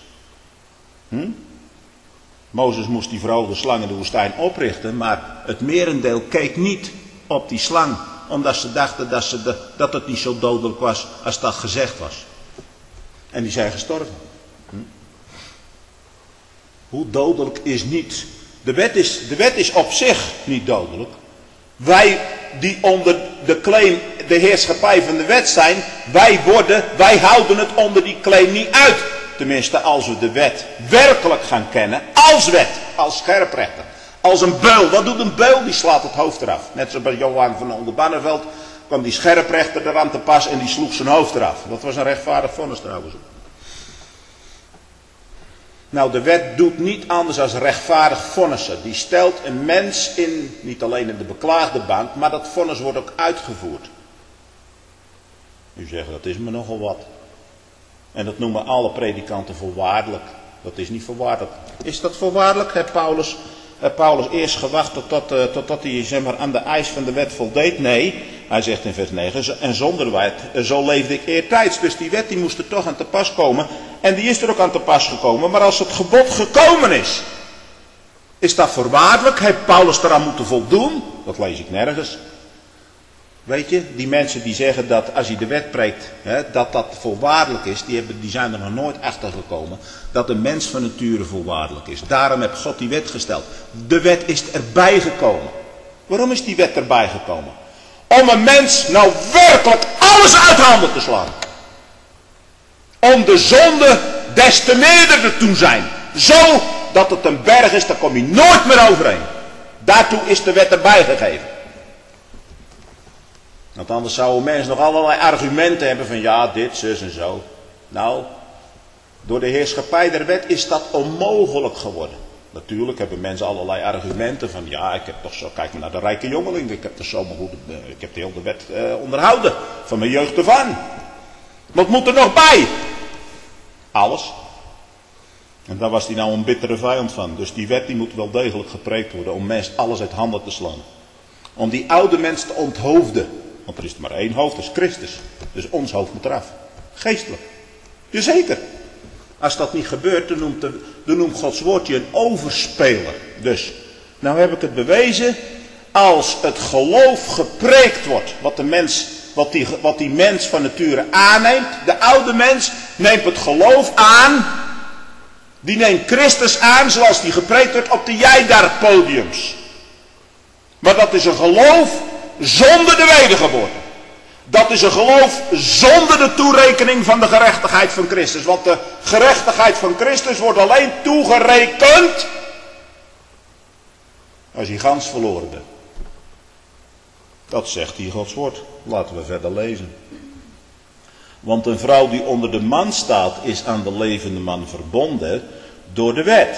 Speaker 1: Mozes moest die vrouw de slang in de woestijn oprichten, maar het merendeel keek niet op die slang, omdat ze dachten dat het niet zo dodelijk was als dat gezegd was. En die zijn gestorven. Hoe dodelijk is niet? De wet is op zich niet dodelijk. Wij die onder de claim de heerschappij van de wet zijn, wij houden het onder die claim niet uit. Tenminste, als we de wet werkelijk gaan kennen, als wet, als scherprechter, als een beul. Wat doet een beul? Die slaat het hoofd eraf. Net zoals bij Johan van Oldenbarneveld kwam die scherprechter eraan te pas en die sloeg zijn hoofd eraf. Dat was een rechtvaardig vonnis trouwens. Nou, de wet doet niet anders dan rechtvaardig vonnissen. Die stelt een mens in, niet alleen in de beklaagde bank, maar dat vonnis wordt ook uitgevoerd. U zegt, dat is me nogal wat. En dat noemen alle predikanten voorwaardelijk. Dat is niet voorwaardelijk. Is dat voorwaardelijk? Heeft Paulus eerst gewacht totdat hij zeg maar, aan de eis van de wet voldeed? Nee, hij zegt in vers 9, en zonder wet, zo leefde ik eertijds. Dus die wet die moest er toch aan te pas komen. En die is er ook aan te pas gekomen. Maar als het gebod gekomen is dat voorwaardelijk? Heeft Paulus eraan moeten voldoen? Dat lees ik nergens. Weet je, die mensen die zeggen dat als je de wet preekt, dat voorwaardelijk is, die zijn er nog nooit achter gekomen dat een mens van nature voorwaardelijk is. Daarom heeft God die wet gesteld. De wet is erbij gekomen. Waarom is die wet erbij gekomen? Om een mens nou werkelijk alles uit handen te slaan. Om de zonde des te meerder te zijn. Zo dat het een berg is, daar kom je nooit meer overheen. Daartoe is de wet erbij gegeven. Want anders zou een mens nog allerlei argumenten hebben van ja, dit, zus en zo. Nou, door de heerschappij der wet is dat onmogelijk geworden. Natuurlijk hebben mensen allerlei argumenten van ja, ik heb toch zo, kijk maar naar de rijke jongeling, ik heb toch zo goed, ik heb de hele wet onderhouden, van mijn jeugd ervan. Wat moet er nog bij? Alles. En daar was hij nou een bittere vijand van. Dus die wet die moet wel degelijk gepreekt worden om mensen alles uit handen te slaan. Om die oude mens te onthoofden. Want er is maar één hoofd, dat is Christus. Dus ons hoofd moet eraf. Geestelijk. Jazeker. Als dat niet gebeurt, dan noemt Gods woord je een overspeler. Dus, nou heb ik het bewezen. Als het geloof gepreekt wordt, wat die mens van nature aanneemt. De oude mens neemt het geloof aan. Die neemt Christus aan zoals die gepreekt wordt op de Jijdaar-podiums. Maar dat is een geloof zonder de wedergeboorte. Dat is een geloof zonder de toerekening van de gerechtigheid van Christus. Want de gerechtigheid van Christus wordt alleen toegerekend als je gans verloren bent. Dat zegt hier Gods woord. Laten we verder lezen. Want een vrouw die onder de man staat is aan de levende man verbonden door de wet.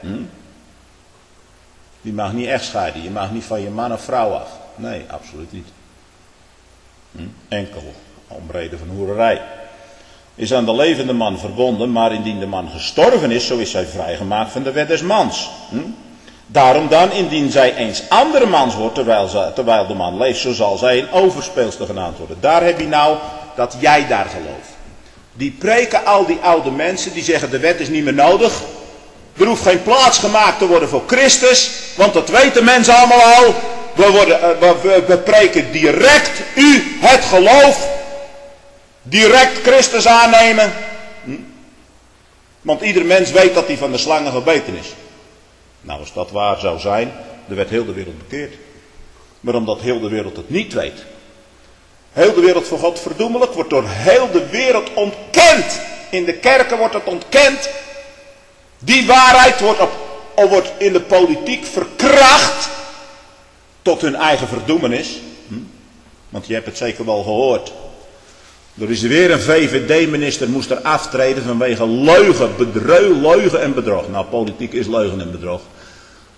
Speaker 1: Die mag niet echtscheiden. Je mag niet van je man of vrouw af. Nee, absoluut niet. Enkel om reden van hoererij. Is aan de levende man verbonden, maar indien de man gestorven is, zo is zij vrijgemaakt van de wet des mans. Daarom dan, indien zij eens andere mans wordt, terwijl de man leeft, zo zal zij een overspeelster genaamd worden. Daar heb je nou dat jij daar gelooft. Die preken al die oude mensen, die zeggen de wet is niet meer nodig. Er hoeft geen plaats gemaakt te worden voor Christus, want dat weten mensen allemaal al. We preken direct u het geloof. Direct Christus aannemen. Want ieder mens weet dat hij van de slangen gebeten is. Nou, als dat waar zou zijn, dan werd heel de wereld bekeerd. Maar omdat heel de wereld het niet weet. Heel de wereld voor God verdoemelijk wordt door heel de wereld ontkend. In de kerken wordt het ontkend. Die waarheid wordt in de politiek verkracht. Tot hun eigen verdoemenis. Want je hebt het zeker wel gehoord. Er is weer een VVD-minister moest er aftreden vanwege leugen en bedrog. Nou, politiek is leugen en bedrog.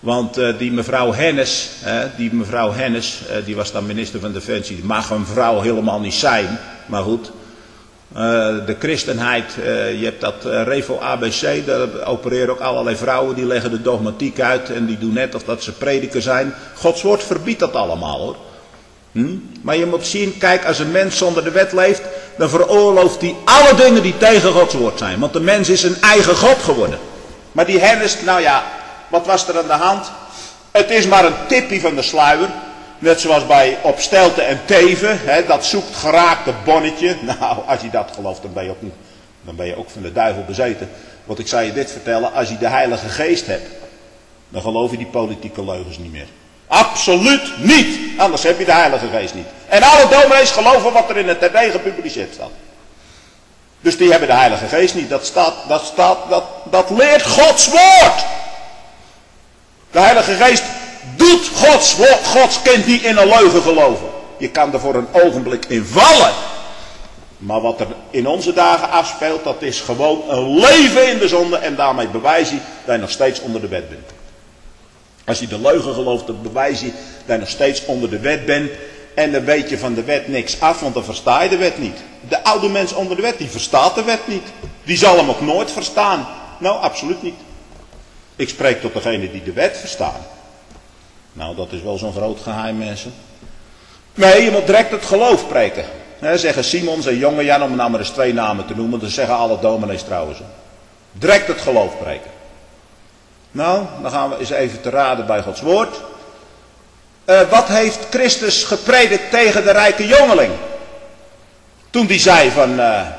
Speaker 2: Want die mevrouw Hennis, die was dan minister van Defensie. Die mag een vrouw helemaal niet zijn. Maar goed, de christenheid, je hebt dat Revo ABC, daar opereren ook allerlei vrouwen. Die leggen de dogmatiek uit en die doen net of dat ze prediker zijn. Gods woord verbiedt dat allemaal hoor. Maar je moet zien, kijk, als een mens zonder de wet leeft, dan veroorlooft hij alle dingen die tegen Gods woord zijn. Want de mens is een eigen God geworden. Maar die Hennis, nou ja, wat was er aan de hand? Het is maar een tipje van de sluier. Net zoals bij Opstelten en Teven, dat zoekt geraakte bonnetje. Nou, als je dat gelooft, dan ben je ook van de duivel bezeten. Want ik zal je dit vertellen, als je de Heilige Geest hebt, dan geloof je die politieke leugens niet meer. Absoluut niet. Anders heb je de Heilige Geest niet. En alle dominees geloven wat er in het terdege gepubliceerd staat. Dus die hebben de Heilige Geest niet. Dat leert Gods woord. De Heilige Geest doet Gods kind niet in een leugen geloven. Je kan er voor een ogenblik in vallen. Maar wat er in onze dagen afspeelt, dat is gewoon een leven in de zonde. En daarmee bewijs je dat je nog steeds onder de wet bent. Als je de leugen gelooft, dan bewijs je dat je nog steeds onder de wet bent. En dan weet je van de wet niks af, want dan versta je de wet niet. De oude mens onder de wet, die verstaat de wet niet. Die zal hem ook nooit verstaan. Nou, absoluut niet. Ik spreek tot degene die de wet verstaan. Nou, dat is wel zo'n groot geheim, mensen. Nee, je moet direct het geloof preken. Zeggen Simons en Jonge Jan, om nou maar eens 2 namen te noemen. Dat zeggen alle dominees trouwens. Direct het geloof preken. Nou, dan gaan we eens even te raden bij Gods woord. Wat heeft Christus gepredikt tegen de rijke jongeling? Toen die zei van,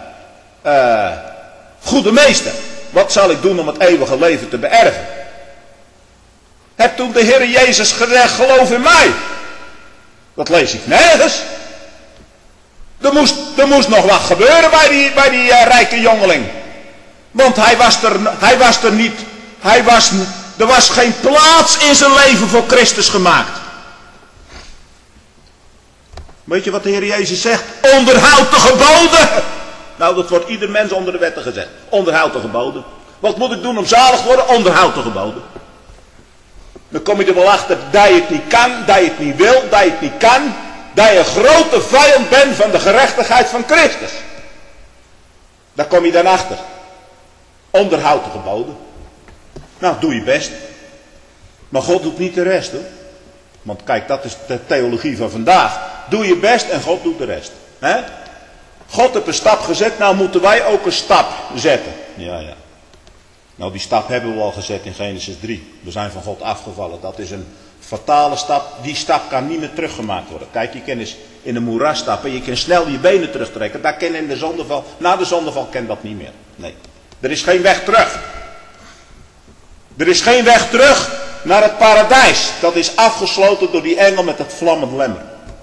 Speaker 2: goede meester, wat zal ik doen om het eeuwige leven te beërven? Heb toen de Heer Jezus gezegd, geloof in mij. Dat lees ik nergens. Er moest nog wat gebeuren bij die rijke jongeling. Want hij was er niet. Er was geen plaats in zijn leven voor Christus gemaakt. Weet je wat de Heer Jezus zegt? Onderhoud de geboden. Nou, dat wordt ieder mens onder de wetten gezegd. Onderhoud de geboden. Wat moet ik doen om zalig te worden? Onderhoud de geboden. Dan kom je er wel achter dat je het niet kan, dat je het niet wil, dat je het niet kan. Dat je een grote vijand bent van de gerechtigheid van Christus. Daar kom je dan achter. Onderhoud de geboden. Nou, doe je best. Maar God doet niet de rest hoor. Want kijk, dat is de theologie van vandaag. Doe je best en God doet de rest. He? God heeft een stap gezet, nou moeten wij ook een stap zetten. Ja. Nou, die stap hebben we al gezet in Genesis 3. We zijn van God afgevallen. Dat is een fatale stap. Die stap kan niet meer teruggemaakt worden. Kijk, je kan eens in een moeras stappen. Je kan snel je benen terugtrekken. Dat kan in de zondeval. Na de zondeval kan dat niet meer. Nee. Er is geen weg terug. Er is geen weg terug naar het paradijs. Dat is afgesloten door die engel met het vlammend lemmer.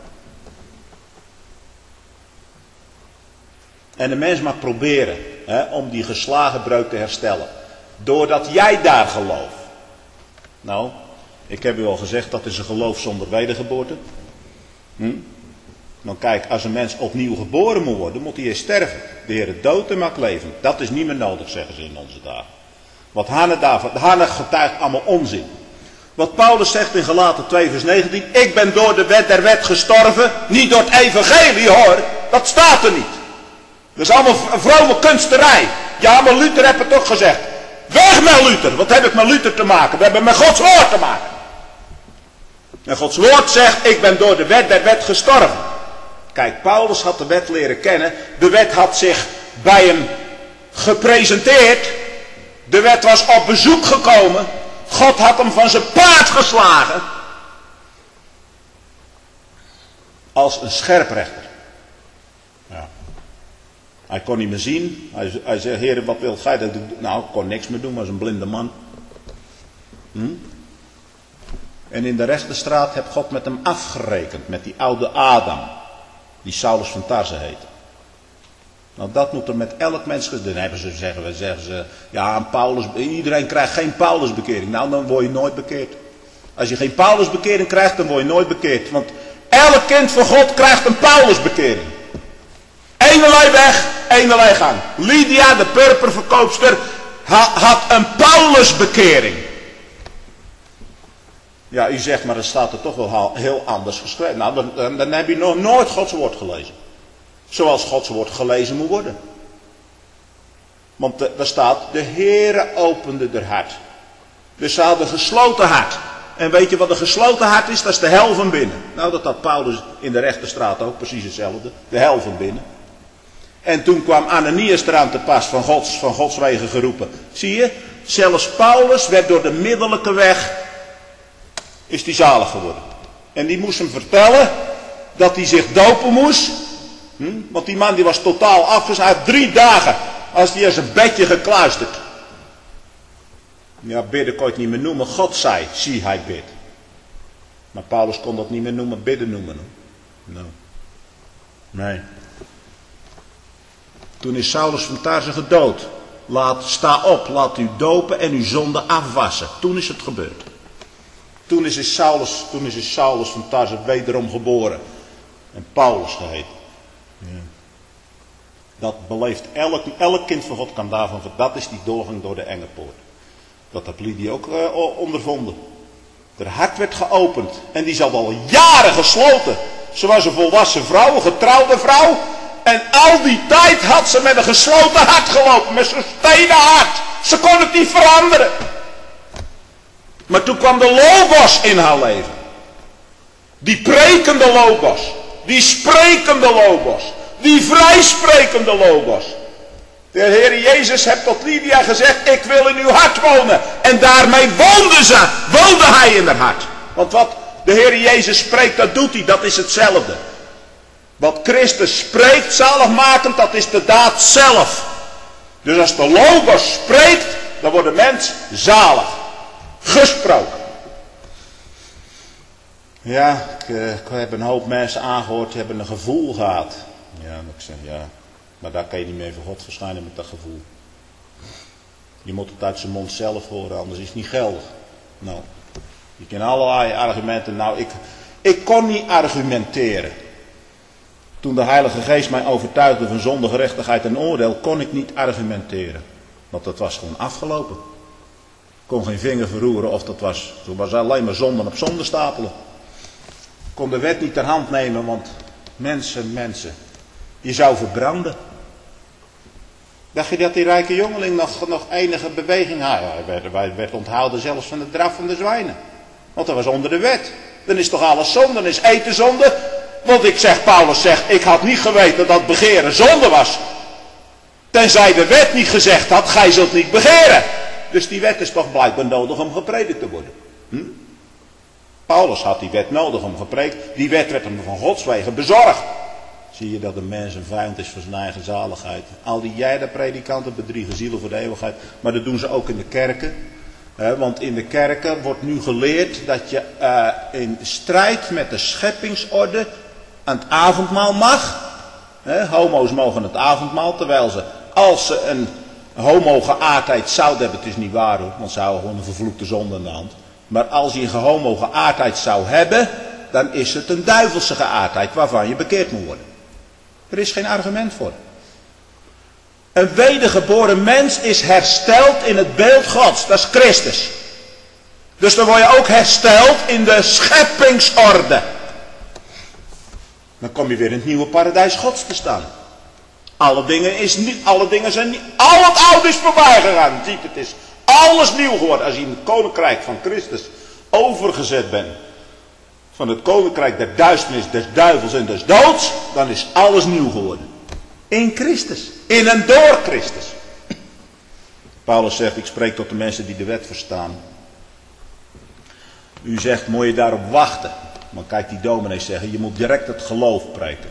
Speaker 2: En de mens mag proberen om die geslagen breuk te herstellen. Doordat jij daar gelooft. Nou, ik heb u al gezegd, dat is een geloof zonder wedergeboorte. Dan kijk, als een mens opnieuw geboren moet worden, moet hij eerst sterven. De Heer dood en maakt leven. Dat is niet meer nodig, zeggen ze in onze dagen. Wat Hanne getuigt allemaal onzin. Wat Paulus zegt in Galaten 2 vers 19. Ik ben door de wet der wet gestorven. Niet door het evangelie hoor. Dat staat er niet. Dat is allemaal vrome kunsterij. Ja, maar Luther heeft het toch gezegd. Weg met Luther. Wat heb ik met Luther te maken? We hebben met Gods woord te maken. En Gods woord zegt, ik ben door de wet der wet gestorven. Kijk, Paulus had de wet leren kennen. De wet had zich bij hem gepresenteerd. De wet was op bezoek gekomen. God had hem van zijn paard geslagen. Als een scherprechter. Ja. Hij kon niet meer zien. Hij zei, Heer, wat wilt gij dat doen? Nou, ik kon niks meer doen, was een blinde man. En in de rechterstraat heeft God met hem afgerekend. Met die oude Adam. Die Saulus van Tarse heette. Nou, dat moet er met elk mens gedaan. Dan zeggen ze, ja, Paulus, iedereen krijgt geen Paulusbekering. Nou, dan word je nooit bekeerd. Als je geen Paulusbekering krijgt, dan word je nooit bekeerd. Want elk kind van God krijgt een Paulusbekering. Eenerlei weg, eenerlei gang. Lydia, de purperverkoopster, had een Paulusbekering. Ja, u zegt, maar dat staat er toch wel heel anders geschreven. Nou, dan heb je nog nooit Gods woord gelezen. Zoals Gods woord gelezen moet worden. Want daar staat, de Heere opende haar hart. Dus ze hadden een gesloten hart. En weet je wat een gesloten hart is? Dat is de hel van binnen. Nou, dat had Paulus in de Rechterstraat ook precies hetzelfde. De hel van binnen. En toen kwam Ananias eraan te pas, van Gods wegen geroepen. Zie je, zelfs Paulus werd door de middellijke weg, is die zalig geworden. En die moest hem vertellen dat hij zich dopen moest. Want die man die was totaal afgezet. Hij had 3 dagen als hij in zijn bedje gekluisterd. Ja, bidden kon je het niet meer noemen. God zei, zie hij bidt. Maar Paulus kon dat niet meer noemen, bidden noemen. No. Nee. Toen is Saulus van Tarse gedood. Sta op, laat u dopen en uw zonde afwassen. Toen is het gebeurd. Toen is Saulus van Tarse wederom geboren. En Paulus geheten. Ja. Dat beleeft elk kind van God kan daarvan. Dat is die doorgang door de enge poort. Dat heb Lydia ook ondervonden. Haar hart werd geopend. En die zat al jaren gesloten. Ze was een volwassen vrouw, een getrouwde vrouw. En al die tijd had ze met een gesloten hart gelopen. Met zo'n stenen hart. Ze kon het niet veranderen. Maar toen kwam de Logos in haar leven. Die prekende Logos. Die sprekende Logos. Die vrijsprekende Logos. De Heer Jezus heeft tot Lydia gezegd, ik wil in uw hart wonen. En daarmee woonde hij in haar hart. Want wat de Heer Jezus spreekt, dat doet hij, dat is hetzelfde. Wat Christus spreekt, zaligmakend, dat is de daad zelf. Dus als de Logos spreekt, dan wordt de mens zalig. Gesproken. Ja, ik heb een hoop mensen aangehoord, die hebben een gevoel gehad. Ja, ik zeg ja. Maar daar kan je niet meer voor God verschijnen met dat gevoel. Je moet het uit zijn mond zelf horen, anders is het niet geldig. Nou, je kent allerlei argumenten. Nou, ik kon niet argumenteren. Toen de Heilige Geest mij overtuigde van zonde, gerechtigheid en oordeel, kon ik niet argumenteren. Want dat was gewoon afgelopen. Ik kon geen vinger verroeren of toen was alleen maar zonde op zonde stapelen. Ik kon de wet niet ter hand nemen, want mensen. Je zou verbranden. Dacht je dat die rijke jongeling nog enige beweging had? Hij werd onthouden zelfs van de draf van de zwijnen. Want dat was onder de wet. Dan is toch alles zonde, dan is eten zonde. Want Paulus zegt, ik had niet geweten dat begeren zonde was. Tenzij de wet niet gezegd had, gij zult niet begeren. Dus die wet is toch blijkbaar nodig om gepredikt te worden. Paulus had die wet nodig om gepreekt. Die wet werd hem van Gods wegen bezorgd. Zie je dat een mens een vijand is voor zijn eigen zaligheid. Al die predikanten bedriegen zielen voor de eeuwigheid. Maar dat doen ze ook in de kerken. Want in de kerken wordt nu geleerd dat je in strijd met de scheppingsorde aan het avondmaal mag. Homo's mogen het avondmaal, terwijl ze, als ze een homo-geaardheid zouden hebben, het is niet waar hoor, want ze houden gewoon een vervloekte zonde in de hand. Maar als je een homo-geaardheid zou hebben, dan is het een duivelse geaardheid waarvan je bekeerd moet worden. Er is geen argument voor. Een wedergeboren mens is hersteld in het beeld Gods. Dat is Christus. Dus dan word je ook hersteld in de scheppingsorde. Dan kom je weer in het nieuwe paradijs Gods te staan. Al het oude is voorbij gegaan. Ziet, het is alles nieuw geworden. Als je in het koninkrijk van Christus overgezet bent. Van het koninkrijk der duisternis, des duivels en des doods. Dan is alles nieuw geworden. In Christus. In en door Christus. Paulus zegt, ik spreek tot de mensen die de wet verstaan. U zegt, moet je daarop wachten. Maar kijk, die dominees zeggen, je moet direct het geloof preken.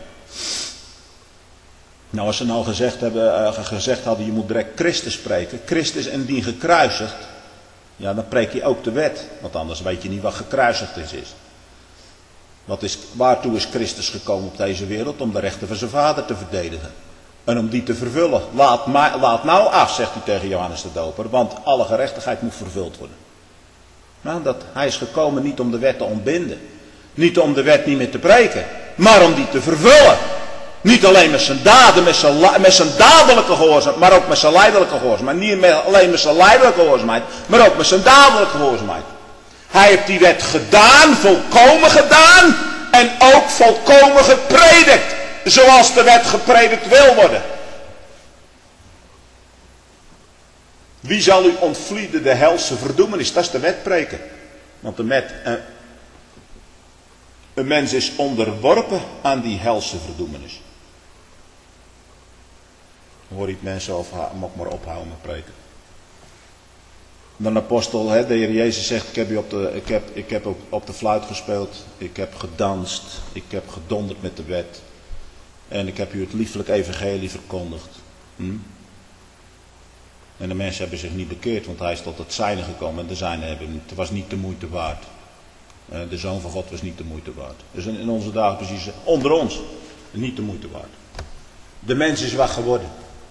Speaker 2: Nou, als ze nou gezegd hadden, je moet direct Christus spreken. Christus en die gekruisigd. Ja, dan preek je ook de wet. Want anders weet je niet wat gekruisigd is. Waartoe is Christus gekomen op deze wereld? Om de rechten van zijn vader te verdedigen. En om die te vervullen. Laat nou af, zegt hij tegen Johannes de Doper. Want alle gerechtigheid moet vervuld worden. Nou, hij is gekomen niet om de wet te ontbinden. Niet om de wet niet meer te preken. Maar om die te vervullen. Niet alleen met zijn daden, met zijn dadelijke gehoorzaamheid. Maar ook met zijn lijdelijke gehoorzaamheid. Niet alleen met zijn lijdelijke gehoorzaamheid. Maar ook met zijn dadelijke gehoorzaamheid. Hij heeft die wet gedaan, volkomen gedaan en ook volkomen gepredikt. Zoals de wet gepredikt wil worden. Wie zal u ontvlieden de helse verdoemenis? Dat is de wet preken. Want een mens is onderworpen aan die helse verdoemenis. Hoor je het mensen of mag maar ophouden met preken. Dan de apostel, de Heer Jezus zegt, ik heb op de fluit gespeeld, ik heb gedanst, ik heb gedonderd met de wet. En ik heb u het lieflijk evangelie verkondigd. En de mensen hebben zich niet bekeerd, want hij is tot het zijne gekomen en de zijne hebben niet. Het was niet de moeite waard. De Zoon van God was niet de moeite waard. Dus in onze dagen precies, onder ons, niet de moeite waard. De mens is wat geworden.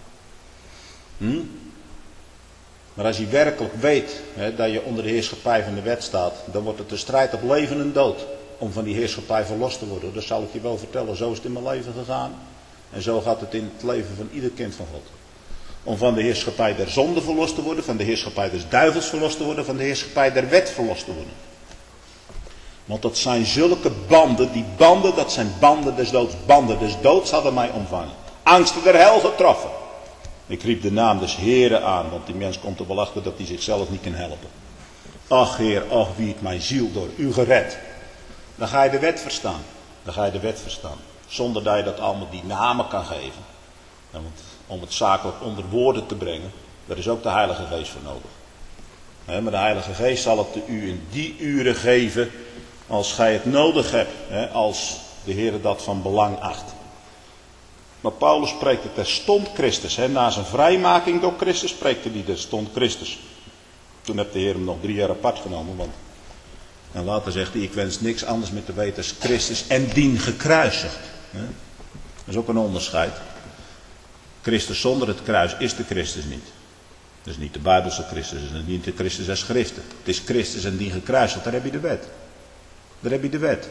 Speaker 2: Maar als je werkelijk weet dat je onder de heerschappij van de wet staat, dan wordt het een strijd op leven en dood om van die heerschappij verlost te worden. Dat zal ik je wel vertellen, zo is het in mijn leven gegaan. En zo gaat het in het leven van ieder kind van God. Om van de heerschappij der zonde verlost te worden, van de heerschappij des duivels verlost te worden, van de heerschappij der wet verlost te worden. Want dat zijn zulke banden, die banden, dat zijn banden des doods. Banden des doods hadden mij omvangen. Angsten der hel getroffen. Ik riep de naam des Heeren aan, want die mens komt er wel achter dat hij zichzelf niet kan helpen. Ach Heer, ach wie het mijn ziel door u gered. Dan ga je de wet verstaan. Dan ga je de wet verstaan. Zonder dat je dat allemaal die namen kan geven. Want om het zakelijk onder woorden te brengen, daar is ook de Heilige Geest voor nodig. Maar de Heilige Geest zal het u in die uren geven als gij het nodig hebt. Als de Heer dat van belang acht. Maar Paulus spreekt het terstond Christus. Na zijn vrijmaking door Christus spreekt hij terstond Christus. Toen heeft de Heer hem nog 3 jaar apart genomen. En later zegt hij, ik wens niks anders meer te weten als Christus en dien gekruisigd. Dat is ook een onderscheid. Christus zonder het kruis is de Christus niet. Dat is niet de Bijbelse Christus, dat is niet de Christus der Schriften. Het is Christus en dien gekruisigd, daar heb je de wet. Daar heb je de wet.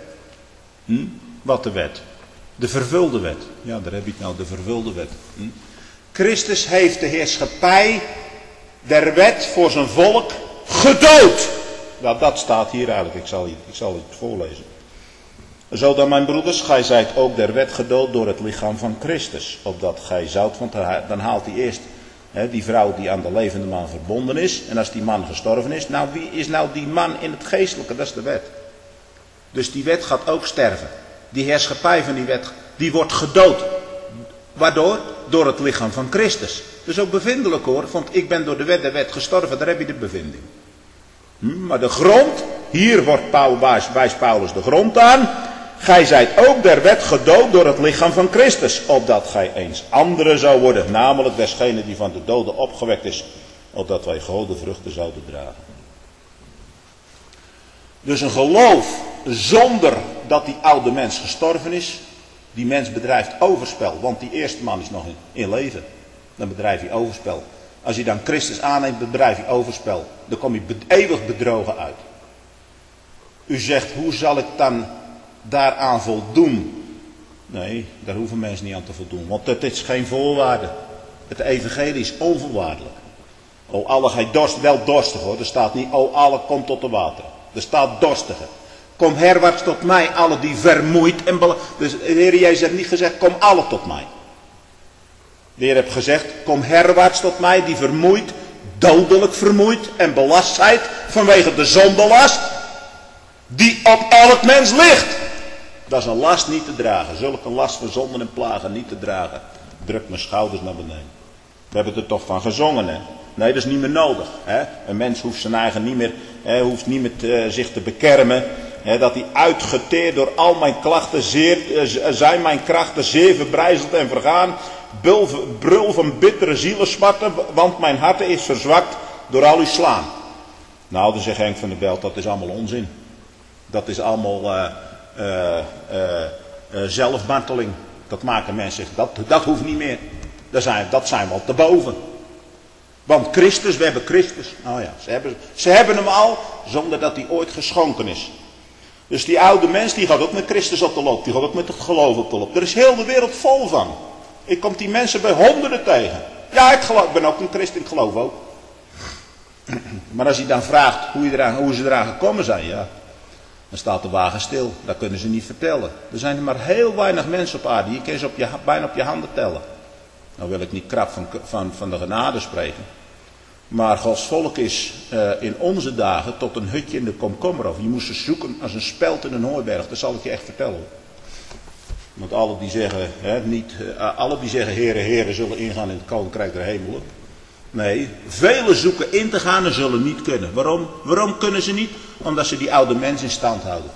Speaker 2: Wat de wet? De vervulde wet. Ja, daar heb je het nou, de vervulde wet. Christus heeft de heerschappij der wet voor zijn volk gedood. Nou, dat staat hier eigenlijk. Ik zal het voorlezen. Zo dan, mijn broeders, gij zijt ook der wet gedood door het lichaam van Christus. Opdat gij zoudt, want dan haalt hij eerst die vrouw die aan de levende man verbonden is. En als die man gestorven is, nou wie is nou die man in het geestelijke? Dat is de wet. Dus die wet gaat ook sterven. Die heerschappij van die wet, die wordt gedood. Waardoor? Door het lichaam van Christus. Dus ook bevindelijk hoor, want ik ben door de wet der wet gestorven, daar heb je de bevinding. Maar de grond, hier wijst Paulus de grond aan. Gij zijt ook der wet gedood door het lichaam van Christus. Opdat gij eens anderen zou worden, namelijk desgene die van de doden opgewekt is. Opdat wij goede vruchten zouden dragen. Dus een geloof zonder dat die oude mens gestorven is. Die mens bedrijft overspel. Want die eerste man is nog in leven. Dan bedrijf je overspel. Als je dan Christus aanneemt, bedrijf je overspel. Dan kom je eeuwig bedrogen uit. U zegt, hoe zal ik dan daaraan voldoen? Nee, daar hoeven mensen niet aan te voldoen. Want het is geen voorwaarde. Het evangelie is onvoorwaardelijk. O alle gij dorst, wel dorstig hoor. Er staat niet, o alle komt tot de water. Er staat dorstige. Kom herwaarts tot mij, alle die vermoeid en Dus de Heer Jezus heeft niet gezegd, kom alle tot mij. De Heer heeft gezegd, kom herwaarts tot mij, die vermoeid, dodelijk vermoeid en belast zijt vanwege de zondelast, die op elk mens ligt. Dat is een last niet te dragen. Zulke last van zonden en plagen niet te dragen. Druk mijn schouders naar beneden. We hebben het er toch van gezongen, hè? Nee, dat is niet meer nodig. Hè? Een mens hoeft zijn eigen niet meer, hoeft niet meer zich te bekermen. Dat hij uitgeteerd door al mijn klachten zijn mijn krachten zeer verbrijzeld en vergaan. Brul van bittere zielensmarten, want mijn hart is verzwakt door al uw slaan. Nou, dan zegt Henk van der Belt, dat is allemaal onzin. Dat is allemaal zelfmarteling. Dat maken mensen zich, dat hoeft niet meer. Dat zijn we al te boven. Want Christus, we hebben Christus. Nou ja, ze hebben hem al, zonder dat hij ooit geschonken is. Dus die oude mens, die gaat ook met Christus op de loop. Die gaat ook met het geloof op de loop. Er is heel de wereld vol van. Ik kom die mensen bij honderden tegen. Ja, ik ben ook een christen, ik geloof ook. Maar als hij dan vraagt hoe ze eraan gekomen zijn, ja, dan staat de wagen stil. Dat kunnen ze niet vertellen. Er zijn er maar heel weinig mensen op aarde. Je kan ze bijna op je handen tellen. Nou wil ik niet krap van de genade spreken. Maar Gods volk is in onze dagen tot een hutje in de komkommer. Of je moest ze zoeken als een speld in een hooiberg. Dat zal ik je echt vertellen. Want alle die zeggen, Heere, Heere, zullen ingaan in het koninkrijk der hemelen. Nee, velen zoeken in te gaan en zullen niet kunnen. Waarom? Waarom kunnen ze niet? Omdat ze die oude mens in stand houden.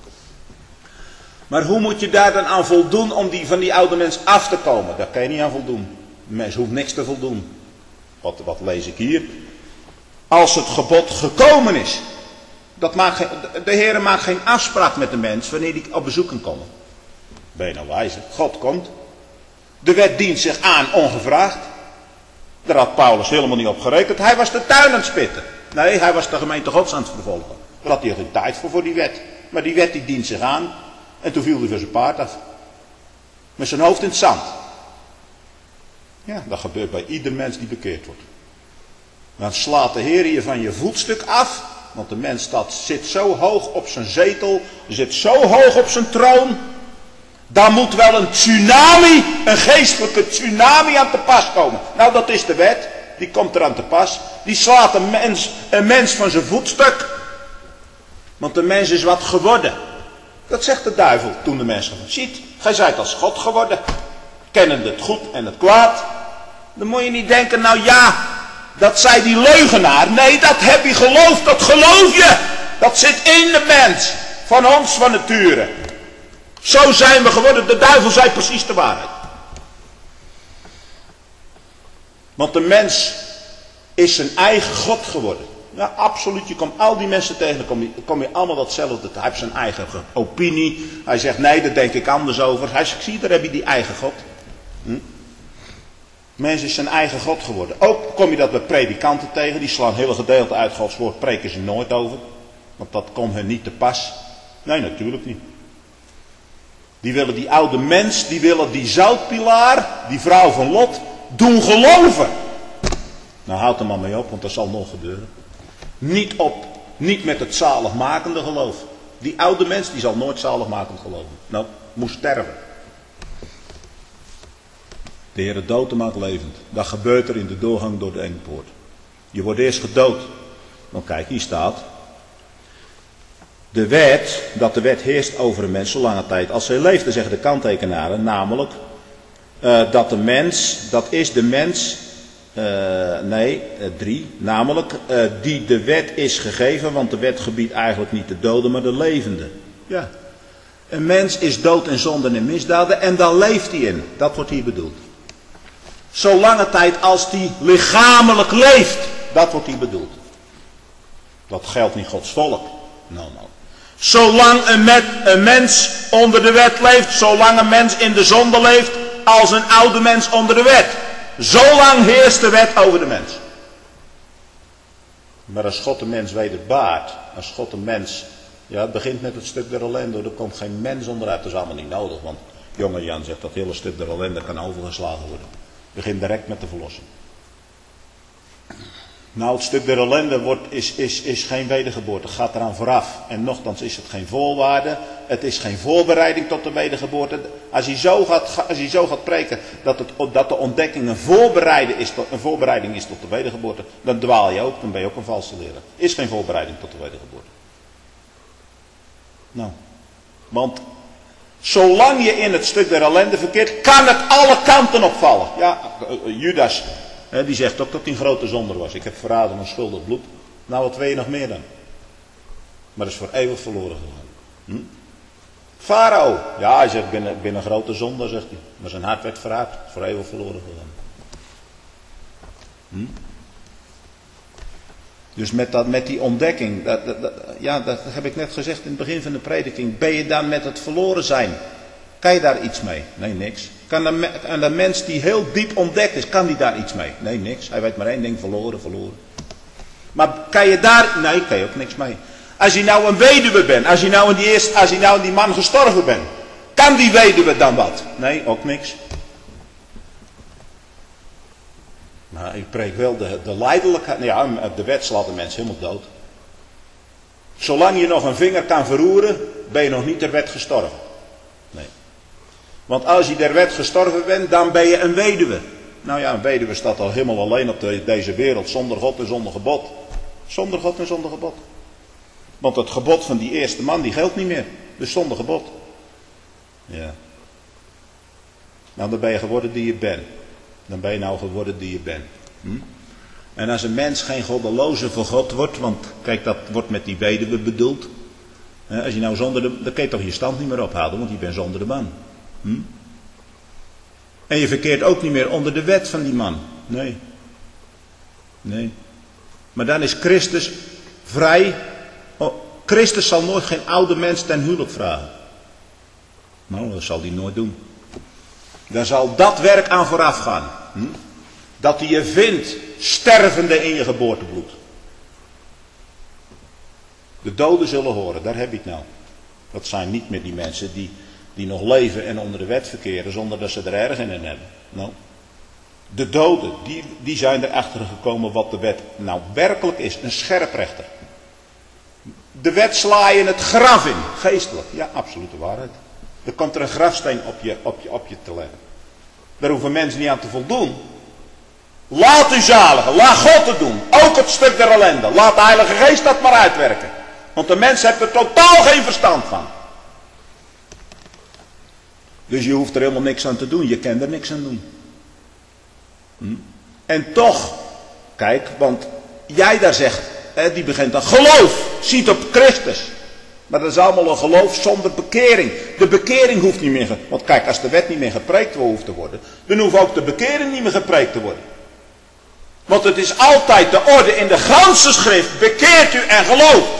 Speaker 2: Maar hoe moet je daar dan aan voldoen om van die oude mens af te komen? Daar kan je niet aan voldoen. De mens hoeft niks te voldoen. Wat lees ik hier? Als het gebod gekomen is. De Heer maakt geen afspraak met de mens wanneer die op bezoek kan komen. Ben je nou wijzer? God komt. De wet dient zich aan ongevraagd. Daar had Paulus helemaal niet op gerekend. Hij was de tuin aan het spitten. Nee, hij was de gemeente Gods aan het vervolgen. Daar had hij geen tijd voor die wet. Maar die wet die dient zich aan. En toen viel hij van zijn paard af. Met zijn hoofd in het zand. Ja, dat gebeurt bij ieder mens die bekeerd wordt. Dan slaat de Heer je van je voetstuk af. Want de mens zit zo hoog op zijn zetel. Zit zo hoog op zijn troon. Daar moet wel een tsunami, een geestelijke tsunami aan te pas komen. Nou, dat is de wet. Die komt eraan te pas. Die slaat een mens van zijn voetstuk. Want de mens is wat geworden. Dat zegt de duivel toen de mens geworden. Ziet, gij zijt als God geworden. Kennende het goed en het kwaad. Dan moet je niet denken, nou ja, dat zei die leugenaar. Nee, dat heb je geloofd, dat geloof je. Dat zit in de mens. Van ons van nature. Zo zijn we geworden. De duivel zei precies de waarheid. Want de mens is zijn eigen God geworden. Ja, absoluut. Je komt al die mensen tegen. Dan kom je allemaal datzelfde. Hij heeft zijn eigen opinie. Hij zegt, nee, daar denk ik anders over. Hij zegt, zie, daar heb je die eigen God. Mens is zijn eigen God geworden. Ook kom je dat bij predikanten tegen. Die slaan hele gedeelte uit Gods woord. Preken ze nooit over. Want dat komt hen niet te pas. Nee, natuurlijk niet. Die willen die oude mens, die willen die zoutpilaar, die vrouw van Lot, doen geloven. Nou, houd er maar mee op, want dat zal nog gebeuren. Niet met het zaligmakende geloof. Die oude mens, die zal nooit zaligmakend geloven. Nou, moest sterven. De Heer dood maakt levend. Dat gebeurt er in de doorgang door de enge poort. Je wordt eerst gedood. Want kijk, hier staat. Dat de wet heerst over een mens zo lange tijd als hij leeft, zeggen de kanttekenaren, namelijk dat de mens, dat is de mens, namelijk die de wet is gegeven, want de wet gebiedt eigenlijk niet de doden, maar de levenden. Ja, een mens is dood in zonden en misdaden en daar leeft hij in, dat wordt hier bedoeld. Zo lange tijd als die lichamelijk leeft, dat wordt hier bedoeld. Dat geldt niet Gods volk. Nou. Zolang een mens onder de wet leeft, zolang een mens in de zonde leeft, als een oude mens onder de wet. Zolang heerst de wet over de mens. Maar als God de mens wederbaart, als God de mens, ja, het begint met het stuk der ellende, er komt geen mens onderuit, dat is allemaal niet nodig, want jonge Jan zegt dat hele stuk der ellende kan overgeslagen worden. Het begint direct met de verlossing. Nou, het stuk der ellende is geen wedergeboorte. Het gaat eraan vooraf. En nochtans is het geen voorwaarde. Het is geen voorbereiding tot de wedergeboorte. Als hij zo gaat preken dat de ontdekking een voorbereiding is tot de wedergeboorte. Dan dwaal je ook. Dan ben je ook een valse leraar. Is geen voorbereiding tot de wedergeboorte. Nou. Want zolang je in het stuk der ellende verkeert, kan het alle kanten opvallen. Ja, Judas. Die zegt ook dat hij een grote zonder was. Ik heb verraden een schuldig bloed. Nou, wat wil je nog meer dan? Maar dat is voor eeuwig verloren gegaan. Farao. Ja, hij zegt, ik ben een grote zondaar, zegt hij. Maar zijn hart werd verraad. Voor eeuwig verloren gegaan. Dus met die ontdekking. Dat heb ik net gezegd in het begin van de prediking. Ben je dan met het verloren zijn? Kan je daar iets mee? Nee, niks. Kan de mens die heel diep ontdekt is, kan die daar iets mee? Nee, niks. Hij weet maar één ding, verloren. Maar kan je daar... Nee, kan je ook niks mee. Als je nou een weduwe bent, als je nou in die man gestorven bent, kan die weduwe dan wat? Nee, ook niks.
Speaker 1: Maar ik preek wel de lijdelijkheid. Ja, de wet slaat de mens helemaal dood. Zolang je nog een vinger kan verroeren, ben je nog niet ter wet gestorven. Nee. Want als je ter wet gestorven bent, dan ben je een weduwe. Nou ja, een weduwe staat al helemaal alleen op deze wereld, zonder God en zonder gebod. Zonder God en zonder gebod. Want het gebod van die eerste man, die geldt niet meer. Dus zonder gebod. Ja. Nou, dan ben je geworden die je bent. Dan ben je nou geworden die je bent. En als een mens geen goddeloze voor God wordt, want kijk, dat wordt met die weduwe bedoeld. Als je nou dan kun je toch je stand niet meer ophouden, want je bent zonder de man. En je verkeert ook niet meer onder de wet van die man. Nee. Nee. Maar dan is Christus vrij. Oh, Christus zal nooit geen oude mens ten huwelijk vragen. Nou, dat zal hij nooit doen. Daar zal dat werk aan vooraf gaan. Dat hij je vindt, stervende in je geboortebloed. De doden zullen horen, daar heb je het nou. Dat zijn niet meer die mensen die nog leven en onder de wet verkeren zonder dat ze er erg in hebben. Nou, de doden, die zijn erachter gekomen wat de wet nou werkelijk is. Een scherprechter. De wet sla je het graf in, geestelijk. Ja, absolute waarheid. Er komt er een grafsteen op je te leggen. Daar hoeven mensen niet aan te voldoen. Laat u zaligen, laat God het doen. Ook het stuk der ellende. Laat de Heilige Geest dat maar uitwerken. Want de mens heeft er totaal geen verstand van. Dus je hoeft er helemaal niks aan te doen. Je kan er niks aan doen. En toch, kijk, want jij daar zegt, die begint dan geloof, ziet op Christus. Maar dat is allemaal een geloof zonder bekering. De bekering hoeft niet meer, want kijk, als de wet niet meer gepreekt hoeft te worden, dan hoeft ook de bekering niet meer gepreekt te worden. Want het is altijd de orde in de ganse schrift, bekeert u en gelooft.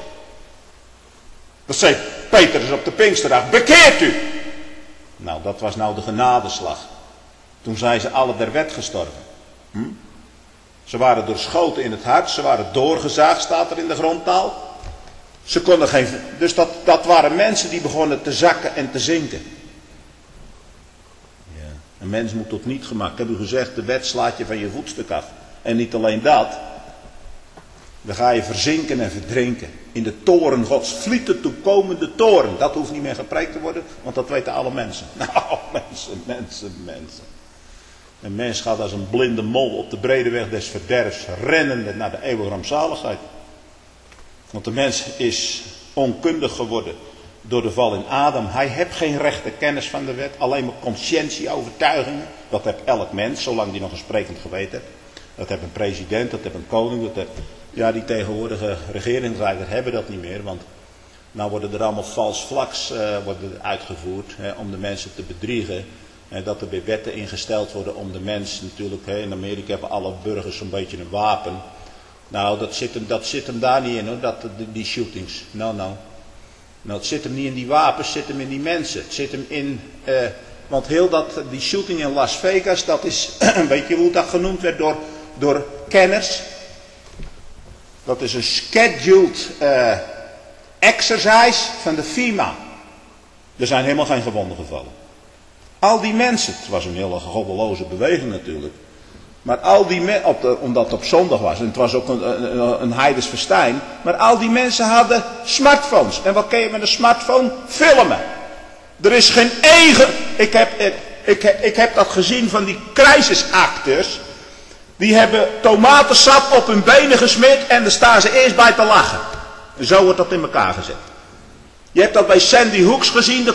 Speaker 1: Dat zei Petrus op de Pinksterdag, bekeert u. Nou, dat was nou de genadeslag. Toen zijn ze alle der wet gestorven. Ze waren doorschoten in het hart, ze waren doorgezaagd, staat er in de grondtaal. Ze konden geen. Dus dat waren mensen die begonnen te zakken en te zinken. Ja. Een mens moet tot niet gemaakt. Ik heb u gezegd, de wet slaat je van je voetstuk af. En niet alleen dat. Dan ga je verzinken en verdrinken. In de toren Gods, vlieten toekomende toren. Dat hoeft niet meer gepreekt te worden, want dat weten alle mensen. Nou, mensen. Een mens gaat als een blinde mol op de brede weg des verderfs, rennende naar de eeuwige rampzaligheid. Want de mens is onkundig geworden door de val in Adam. Hij heeft geen rechte kennis van de wet, alleen maar conscientie-overtuigingen. Dat heeft elk mens, zolang die nog een sprekend geweten heeft. Dat heeft een president, dat heeft een koning, dat heeft, ja, die tegenwoordige regeringsleiders hebben dat niet meer. Want nou worden er allemaal vals vlaks uitgevoerd om de mensen te bedriegen. Dat er weer wetten ingesteld worden om de mens natuurlijk. In Amerika hebben alle burgers zo'n beetje een wapen. Nou, dat zit hem daar niet in hoor, die shootings. Nou, het zit hem niet in die wapens, het zit hem in die mensen. Het zit hem in, want die shooting in Las Vegas, dat is, weet je hoe dat genoemd werd door kenners? Dat is een scheduled exercise van de FEMA. Er zijn helemaal geen gewonden gevallen. Al die mensen, het was een hele goddeloze beweging natuurlijk. Maar al die mensen, omdat het op zondag was, en het was ook een heidens festijn. Maar al die mensen hadden smartphones. En wat kun je met een smartphone? Filmen. Er is geen eigen. Ik heb dat gezien van die crisisacteurs. Die hebben tomatensap op hun benen gesmeerd en daar staan ze eerst bij te lachen. En zo wordt dat in elkaar gezet. Je hebt dat bij Sandy Hooks gezien.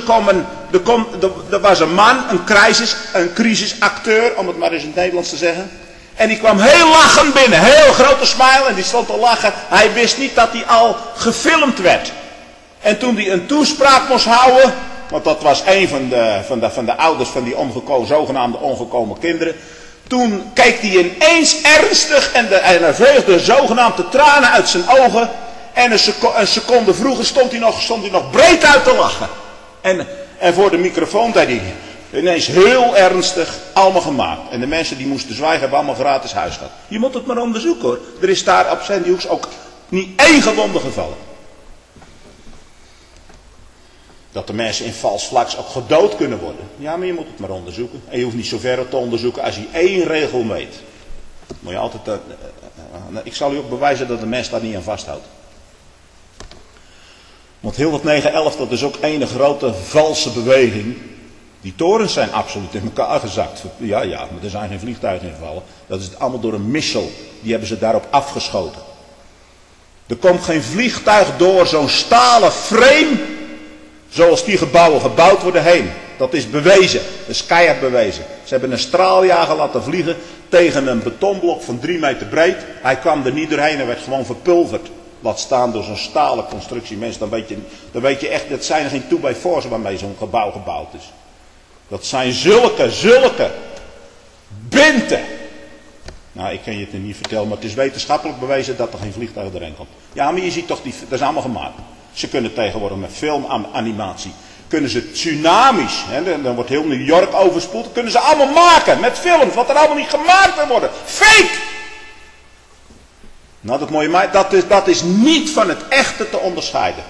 Speaker 1: Er was een man, een crisisacteur, om het maar eens in het Nederlands te zeggen. En die kwam heel lachend binnen, heel grote smile en die stond te lachen. Hij wist niet dat hij al gefilmd werd. En toen hij een toespraak moest houden, want dat was een van de ouders van die zogenaamde omgekomen kinderen. Toen keek hij ineens ernstig en er veegden zogenaamde tranen uit zijn ogen. En een seconde vroeger stond hij nog breed uit te lachen. En voor de microfoon deed hij ineens heel ernstig, allemaal gemaakt. En de mensen die moesten zwijgen hebben allemaal gratis huis gehad. Je moet het maar onderzoeken hoor. Er is daar op Sandy Hooks ook niet één gewonde gevallen. Dat de mensen in vals vlaks ook gedood kunnen worden. Ja, maar je moet het maar onderzoeken. En je hoeft niet zo ver te onderzoeken als je één regel weet.
Speaker 2: Moet je altijd, ik zal u ook bewijzen dat de mens daar niet aan vasthoudt. Want heel wat 9-11, dat is ook ene grote valse beweging. Die torens zijn absoluut in elkaar gezakt. Ja, maar er zijn geen vliegtuigen ingevallen. Dat is allemaal door een missile. Die hebben ze daarop afgeschoten. Er komt geen vliegtuig door zo'n stalen frame, zoals die gebouwen gebouwd worden heen. Dat is bewezen. Dat is keihard bewezen. Ze hebben een straaljager laten vliegen tegen een betonblok van 3 meter breed. Hij kwam er niet doorheen en werd gewoon verpulverd. Laat staan door zo'n stalen constructie. Mensen, dan weet je echt, dat zijn er geen 2x4's waarmee zo'n gebouw gebouwd is. Dat zijn zulke binten. Nou, ik kan je het niet vertellen, maar het is wetenschappelijk bewezen dat er geen vliegtuig erin komt. Ja, maar je ziet toch, dat is allemaal gemaakt. Ze kunnen tegenwoordig met filmanimatie, kunnen ze tsunamis, hè, dan wordt heel New York overspoeld, dat kunnen ze allemaal maken met films, wat er allemaal niet gemaakt kan worden. Fake! Nou, dat mooie, dat is niet van het echte te onderscheiden.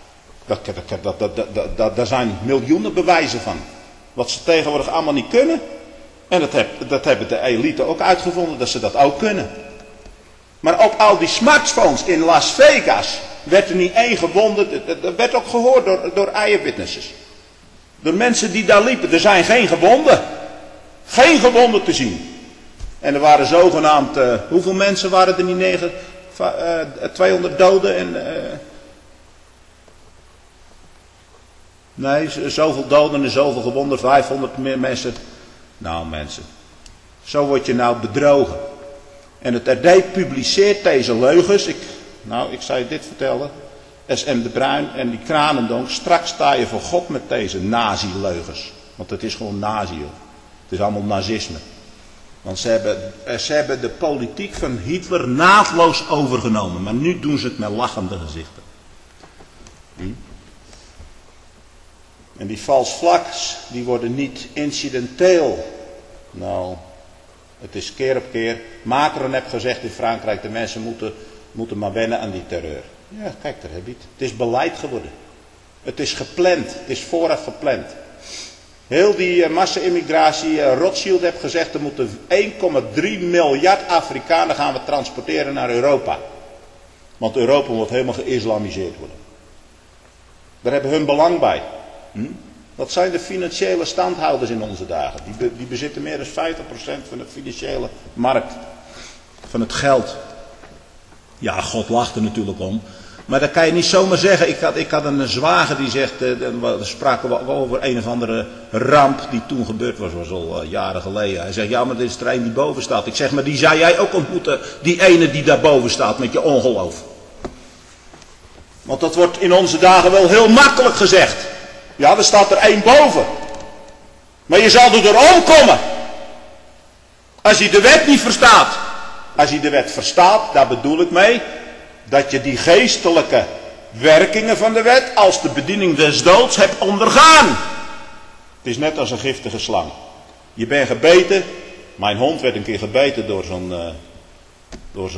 Speaker 2: Daar zijn miljoenen bewijzen van. Wat ze tegenwoordig allemaal niet kunnen. En dat hebben de elite ook uitgevonden, dat ze dat ook kunnen. Maar op al die smartphones in Las Vegas werd er niet één gewonde. Dat werd ook gehoord door eyewitnesses. Door mensen die daar liepen. Er zijn geen gewonden. Geen gewonden te zien. En er waren zogenaamd, hoeveel mensen waren er niet? 200 doden en... Nee, zoveel doden en zoveel gewonden, 500 meer mensen. Nou mensen, zo word je nou bedrogen. En het RD publiceert deze leugens. Ik zou je dit vertellen. SM de Bruin en die Kranendonk. Straks sta je voor God met deze nazi-leugens. Want het is gewoon nazi, joh. Het is allemaal nazisme. Want ze hebben de politiek van Hitler naadloos overgenomen. Maar nu doen ze het met lachende gezichten. En die vals flags, die worden niet incidenteel. Nou, het is keer op keer. Macron heeft gezegd in Frankrijk, de mensen moeten maar wennen aan die terreur. Ja, kijk, daar heb je het. Het is beleid geworden. Het is gepland. Het is vooraf gepland. Heel die massa-immigratie, Rothschild heeft gezegd, er moeten 1,3 miljard Afrikanen gaan we transporteren naar Europa. Want Europa moet helemaal geïslamiseerd worden. Daar hebben hun belang bij. Dat zijn de financiële standhouders in onze dagen. Die bezitten meer dan 50% van de financiële markt. Van het geld. Ja, God lacht er natuurlijk om. Maar dat kan je niet zomaar zeggen. Ik had een zwager die zegt, we spraken we over een of andere ramp die toen gebeurd was al jaren geleden. Hij zegt, ja, maar dit is er een die boven staat. Ik zeg, maar die zou jij ook ontmoeten, die ene die daar boven staat met je ongeloof. Want dat wordt in onze dagen wel heel makkelijk gezegd. Ja, er staat er één boven. Maar je zal er door omkomen. Als je de wet niet verstaat. Als je de wet verstaat, daar bedoel ik mee, dat je die geestelijke werkingen van de wet als de bediening des doods hebt ondergaan. Het is net als een giftige slang. Je bent gebeten. Mijn hond werd een keer gebeten door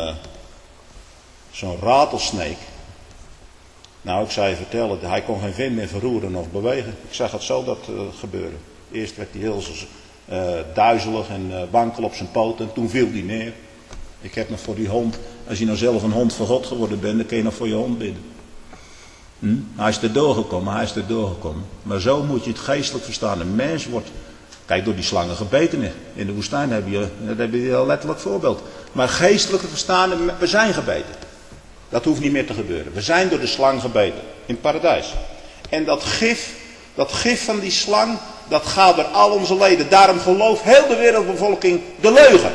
Speaker 2: zo'n ratelsneek. Nou, ik zou je vertellen, hij kon geen vin meer verroeren of bewegen. Ik zag het zo dat gebeuren. Eerst werd hij heel duizelig en wankel op zijn poten en toen viel hij neer. Ik heb nog voor die hond, als je nou zelf een hond van God geworden bent, dan kun je nog voor je hond bidden. Hij is er doorgekomen. Maar zo moet je het geestelijk verstaan. Een mens wordt, kijk, door die slangen gebeten. In de woestijn heb je een letterlijk voorbeeld. Maar geestelijk verstaan, we zijn gebeten. Dat hoeft niet meer te gebeuren. We zijn door de slang gebeten. In het paradijs. En dat gif van die slang, dat gaat door al onze leden. Daarom gelooft heel de wereldbevolking de leugen.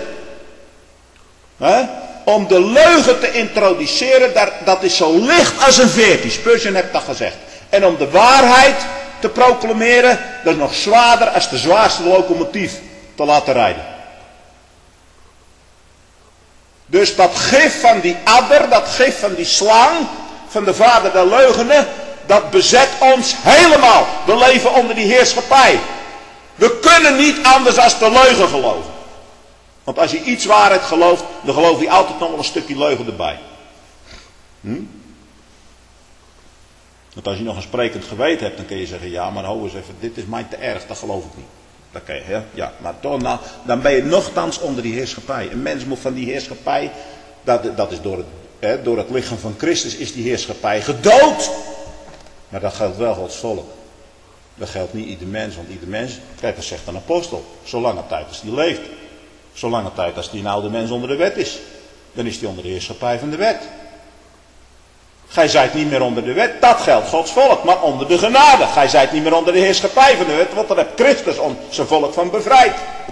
Speaker 2: Om de leugen te introduceren, dat is zo licht als een veertje. Spurgeon heeft dat gezegd. En om de waarheid te proclameren, dat is nog zwaarder als de zwaarste locomotief te laten rijden. Dus dat gif van die adder, dat gif van die slang, van de vader der leugenen, dat bezet ons helemaal. We leven onder die heerschappij. We kunnen niet anders dan de leugen geloven. Want als je iets waarheid gelooft, dan geloof je altijd nog wel een stukje leugen erbij. Want als je nog een sprekend geweten hebt, dan kun je zeggen, ja, maar hou eens even, dit is mij te erg, dat geloof ik niet. Dat kan je, ja, maar toch, nou, dan ben je nochtans onder die heerschappij. Een mens moet van die heerschappij, dat is door het lichaam van Christus is die heerschappij gedood. Maar dat geldt wel Gods volk. Dat geldt niet ieder mens, want ieder mens, kijk, dat zegt een apostel, zolange tijd als die leeft. Zolange tijd als die een oude mens onder de wet is. Dan is die onder de heerschappij van de wet. Gij zijt niet meer onder de wet, dat geldt Gods volk, maar onder de genade. Gij zijt niet meer onder de heerschappij van de wet, want daar heeft Christus zijn volk van bevrijd.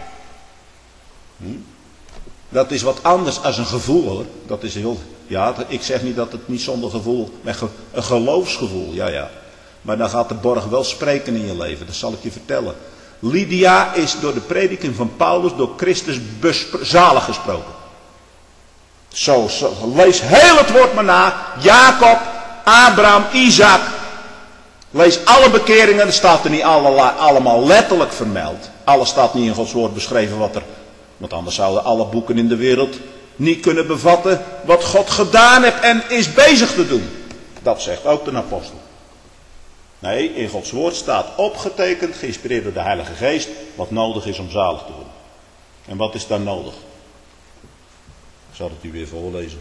Speaker 2: Dat is wat anders als een gevoel, hoor. Dat is heel, ja, ik zeg niet dat het niet zonder gevoel, maar een geloofsgevoel, ja. Maar dan gaat de borg wel spreken in je leven, dat zal ik je vertellen. Lydia is door de prediking van Paulus door Christus zalig gesproken. Zo, lees heel het woord maar na. Jacob, Abraham, Isaac. Lees alle bekeringen, dat staat er niet allemaal letterlijk vermeld. Alles staat niet in Gods woord beschreven want anders zouden alle boeken in de wereld niet kunnen bevatten wat God gedaan heeft en is bezig te doen. Dat zegt ook de apostel. Nee, in Gods woord staat opgetekend, geïnspireerd door de Heilige Geest, wat nodig is om zalig te worden. En wat is dan nodig? Ik zal het u weer voorlezen.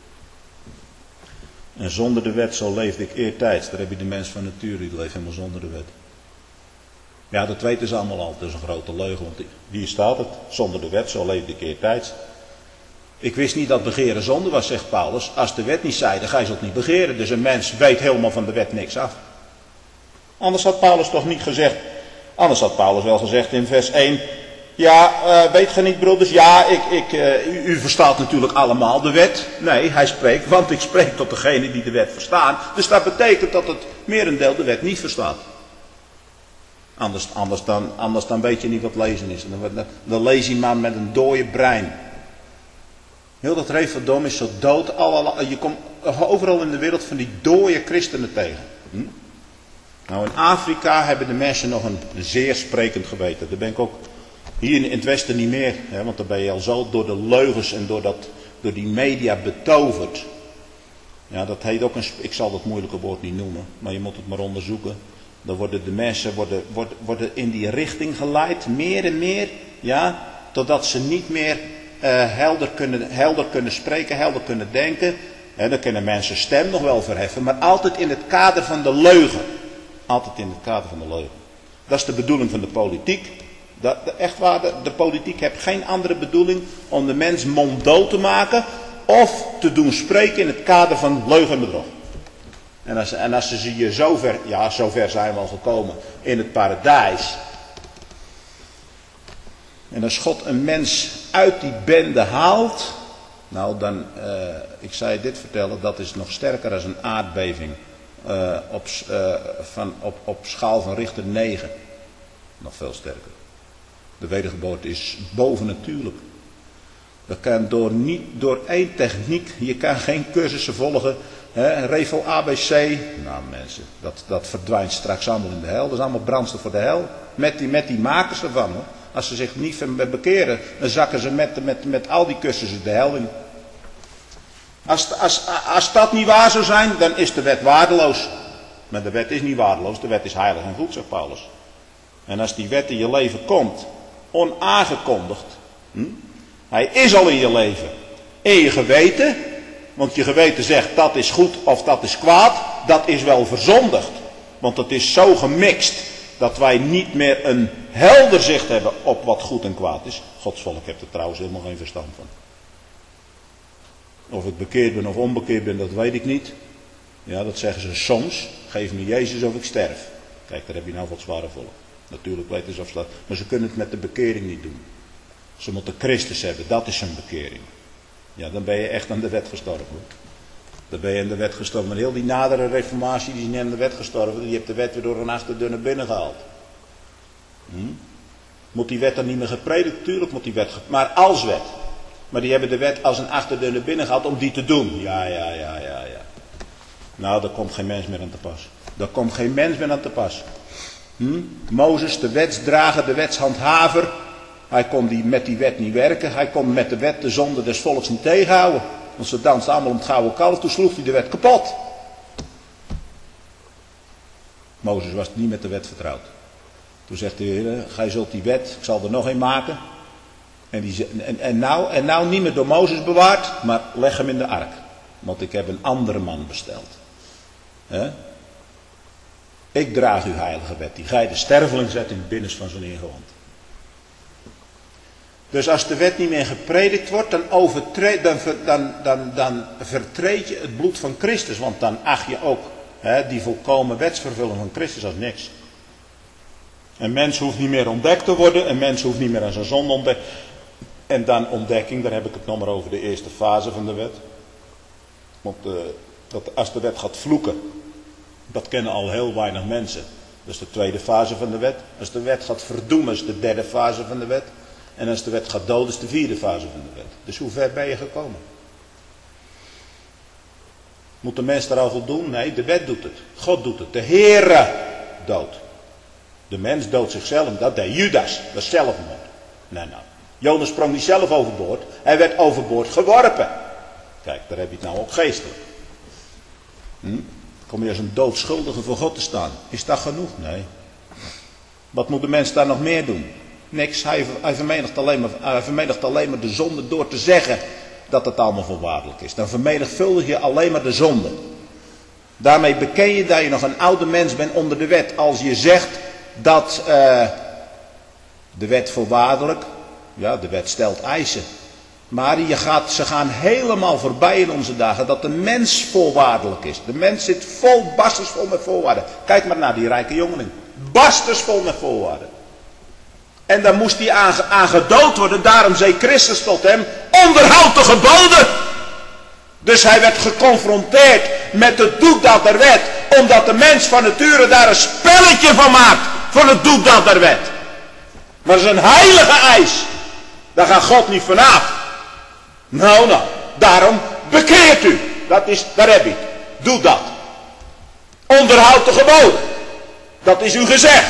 Speaker 2: En zonder de wet zo leefde ik eertijds. Daar heb je de mens van nature, die leeft helemaal zonder de wet. Ja, dat weten ze allemaal al. Dat is een grote leugen, want hier staat het. Zonder de wet zo leefde ik eertijds. Ik wist niet dat begeren zonde was, zegt Paulus. Als de wet niet zei, dan ga je het niet begeren. Dus een mens weet helemaal van de wet niks af. Anders had Paulus toch niet gezegd. Anders had Paulus wel gezegd in vers 1. Ja, weet ge niet, broeders? Ja, u verstaat natuurlijk allemaal de wet. Nee, hij spreekt, want ik spreek tot degene die de wet verstaan. Dus dat betekent dat het merendeel de wet niet verstaat. Anders dan weet je niet wat lezen is. Dan lees je maar met een dode brein. Heel dat referendum is zo dood. Je komt overal in de wereld van die dode christenen tegen. Nou, in Afrika hebben de mensen nog een zeer sprekend geweten. Daar ben ik ook hier in het Westen niet meer. Want dan ben je al zo door de leugens en door die media betoverd. Ja, dat heet ook ik zal dat moeilijke woord niet noemen. Maar je moet het maar onderzoeken. Dan worden de mensen worden in die richting geleid. Meer en meer. Ja, totdat ze niet meer helder kunnen spreken, helder kunnen denken. Dan kunnen mensen stem nog wel verheffen. Maar altijd in het kader van de leugen. Altijd in het kader van de leugen. Dat is de bedoeling van de politiek. Echt waar, de politiek heeft geen andere bedoeling om de mens monddood te maken. Of te doen spreken in het kader van leugen en bedrog. En als ze je zover, ja zover zijn we al gekomen, in het paradijs. En als God een mens uit die bende haalt. Nou dan, ik zou je dit vertellen, dat is nog sterker dan een aardbeving. Op schaal van Richter 9. Nog veel sterker. De wedergeboorte is bovennatuurlijk. Dat kan niet door één techniek. Je kan geen cursussen volgen. Revel ABC. Nou mensen, dat verdwijnt straks allemaal in de hel. Dat is allemaal brandstof voor de hel. Met die makers ervan. Hoor. Als ze zich niet bekeren, dan zakken ze met al die cursussen de hel in. Als dat niet waar zou zijn, dan is de wet waardeloos. Maar de wet is niet waardeloos, de wet is heilig en goed, zegt Paulus. En als die wet in je leven komt, onaangekondigd. Hij is al in je leven. In je geweten. Want je geweten zegt dat is goed of dat is kwaad. Dat is wel verzondigd. Want het is zo gemixt dat wij niet meer een helder zicht hebben op wat goed en kwaad is. Gods volk heeft er trouwens helemaal geen verstand van. Of ik bekeerd ben of onbekeerd ben, dat weet ik niet. Ja, dat zeggen ze soms. Geef me Jezus of ik sterf. Kijk, daar heb je nou wat zware volk. Natuurlijk weten ze of ze dat. Maar ze kunnen het met de bekering niet doen. Ze moeten Christus hebben, dat is hun bekering. Ja, dan ben je echt aan de wet gestorven. Dan ben je aan de wet gestorven. Maar heel die nadere reformatie, die is niet aan de wet gestorven. Die heeft de wet weer door een achterdeur naar binnen gehaald. Moet die wet dan niet meer gepredikt? Tuurlijk moet die wet maar als wet. Maar die hebben de wet als een achterdeur naar binnen gehaald om die te doen. Ja. Nou, daar komt geen mens meer aan te pas. Daar komt geen mens meer aan te pas. Mozes, de wetsdrager, de wetshandhaver. Hij kon met die wet niet werken. Hij kon met de wet de zonde des volks niet tegenhouden. Want ze dansten allemaal om het gouden kalf. Toen sloeg hij de wet kapot. Mozes was niet met de wet vertrouwd. Toen zegt de Heer, gij zult die wet, ik zal er nog een maken. En nou niet meer door Mozes bewaard, maar leg hem in de ark. Want ik heb een andere man besteld. He? Ik draag uw heilige wet, die gij de sterveling zet in het binnenste van zijn ingewand. Dus als de wet niet meer gepredikt wordt, dan vertreed je het bloed van Christus. Want dan acht je ook die volkomen wetsvervulling van Christus als niks. Een mens hoeft niet meer ontdekt te worden. Een mens hoeft niet meer aan zijn zonde ontdekt. En dan ontdekking, daar heb ik het nog maar over de eerste fase van de wet. Want als de wet gaat vloeken, dat kennen al heel weinig mensen. Dat is de tweede fase van de wet. Als de wet gaat verdoemen, is de derde fase van de wet. En als de wet gaat doden, is de vierde fase van de wet. Dus hoe ver ben je gekomen? Moet de mens daar al voldoen? Nee, de wet doet het. God doet het. De Heere doodt. De mens doodt zichzelf. Dat deed Judas. Dat is zelfmoord. Nee, nou. Jonas sprong niet zelf overboord. Hij werd overboord geworpen. Kijk, daar heb je het nou ook geestelijk. Kom je als een doodschuldige voor God te staan. Is dat genoeg? Nee. Wat moet de mens daar nog meer doen? Niks. Hij vermenigt alleen maar de zonde door te zeggen dat het allemaal voorwaardelijk is. Dan vermenigvuldig je alleen maar de zonde. Daarmee beken je dat je nog een oude mens bent onder de wet. Als je zegt dat de wet voorwaardelijk, ja, de wet stelt eisen. Maar ze gaan helemaal voorbij in onze dagen dat de mens voorwaardelijk is. De mens zit vol, barstensvol met voorwaarden. Kijk maar naar die rijke jongeling. Barstensvol met voorwaarden. En dan moest hij aan gedood worden. Daarom zei Christus tot hem, onderhoud de geboden. Dus hij werd geconfronteerd met het doekdat der wet. Omdat de mens van nature daar een spelletje van maakt. Van het doekdat der wet. Maar dat is een heilige eis. Daar gaat God niet vanaf. Nou, daarom bekeert u. Daar heb je het. Doe dat. Onderhoud de geboden. Dat is u gezegd.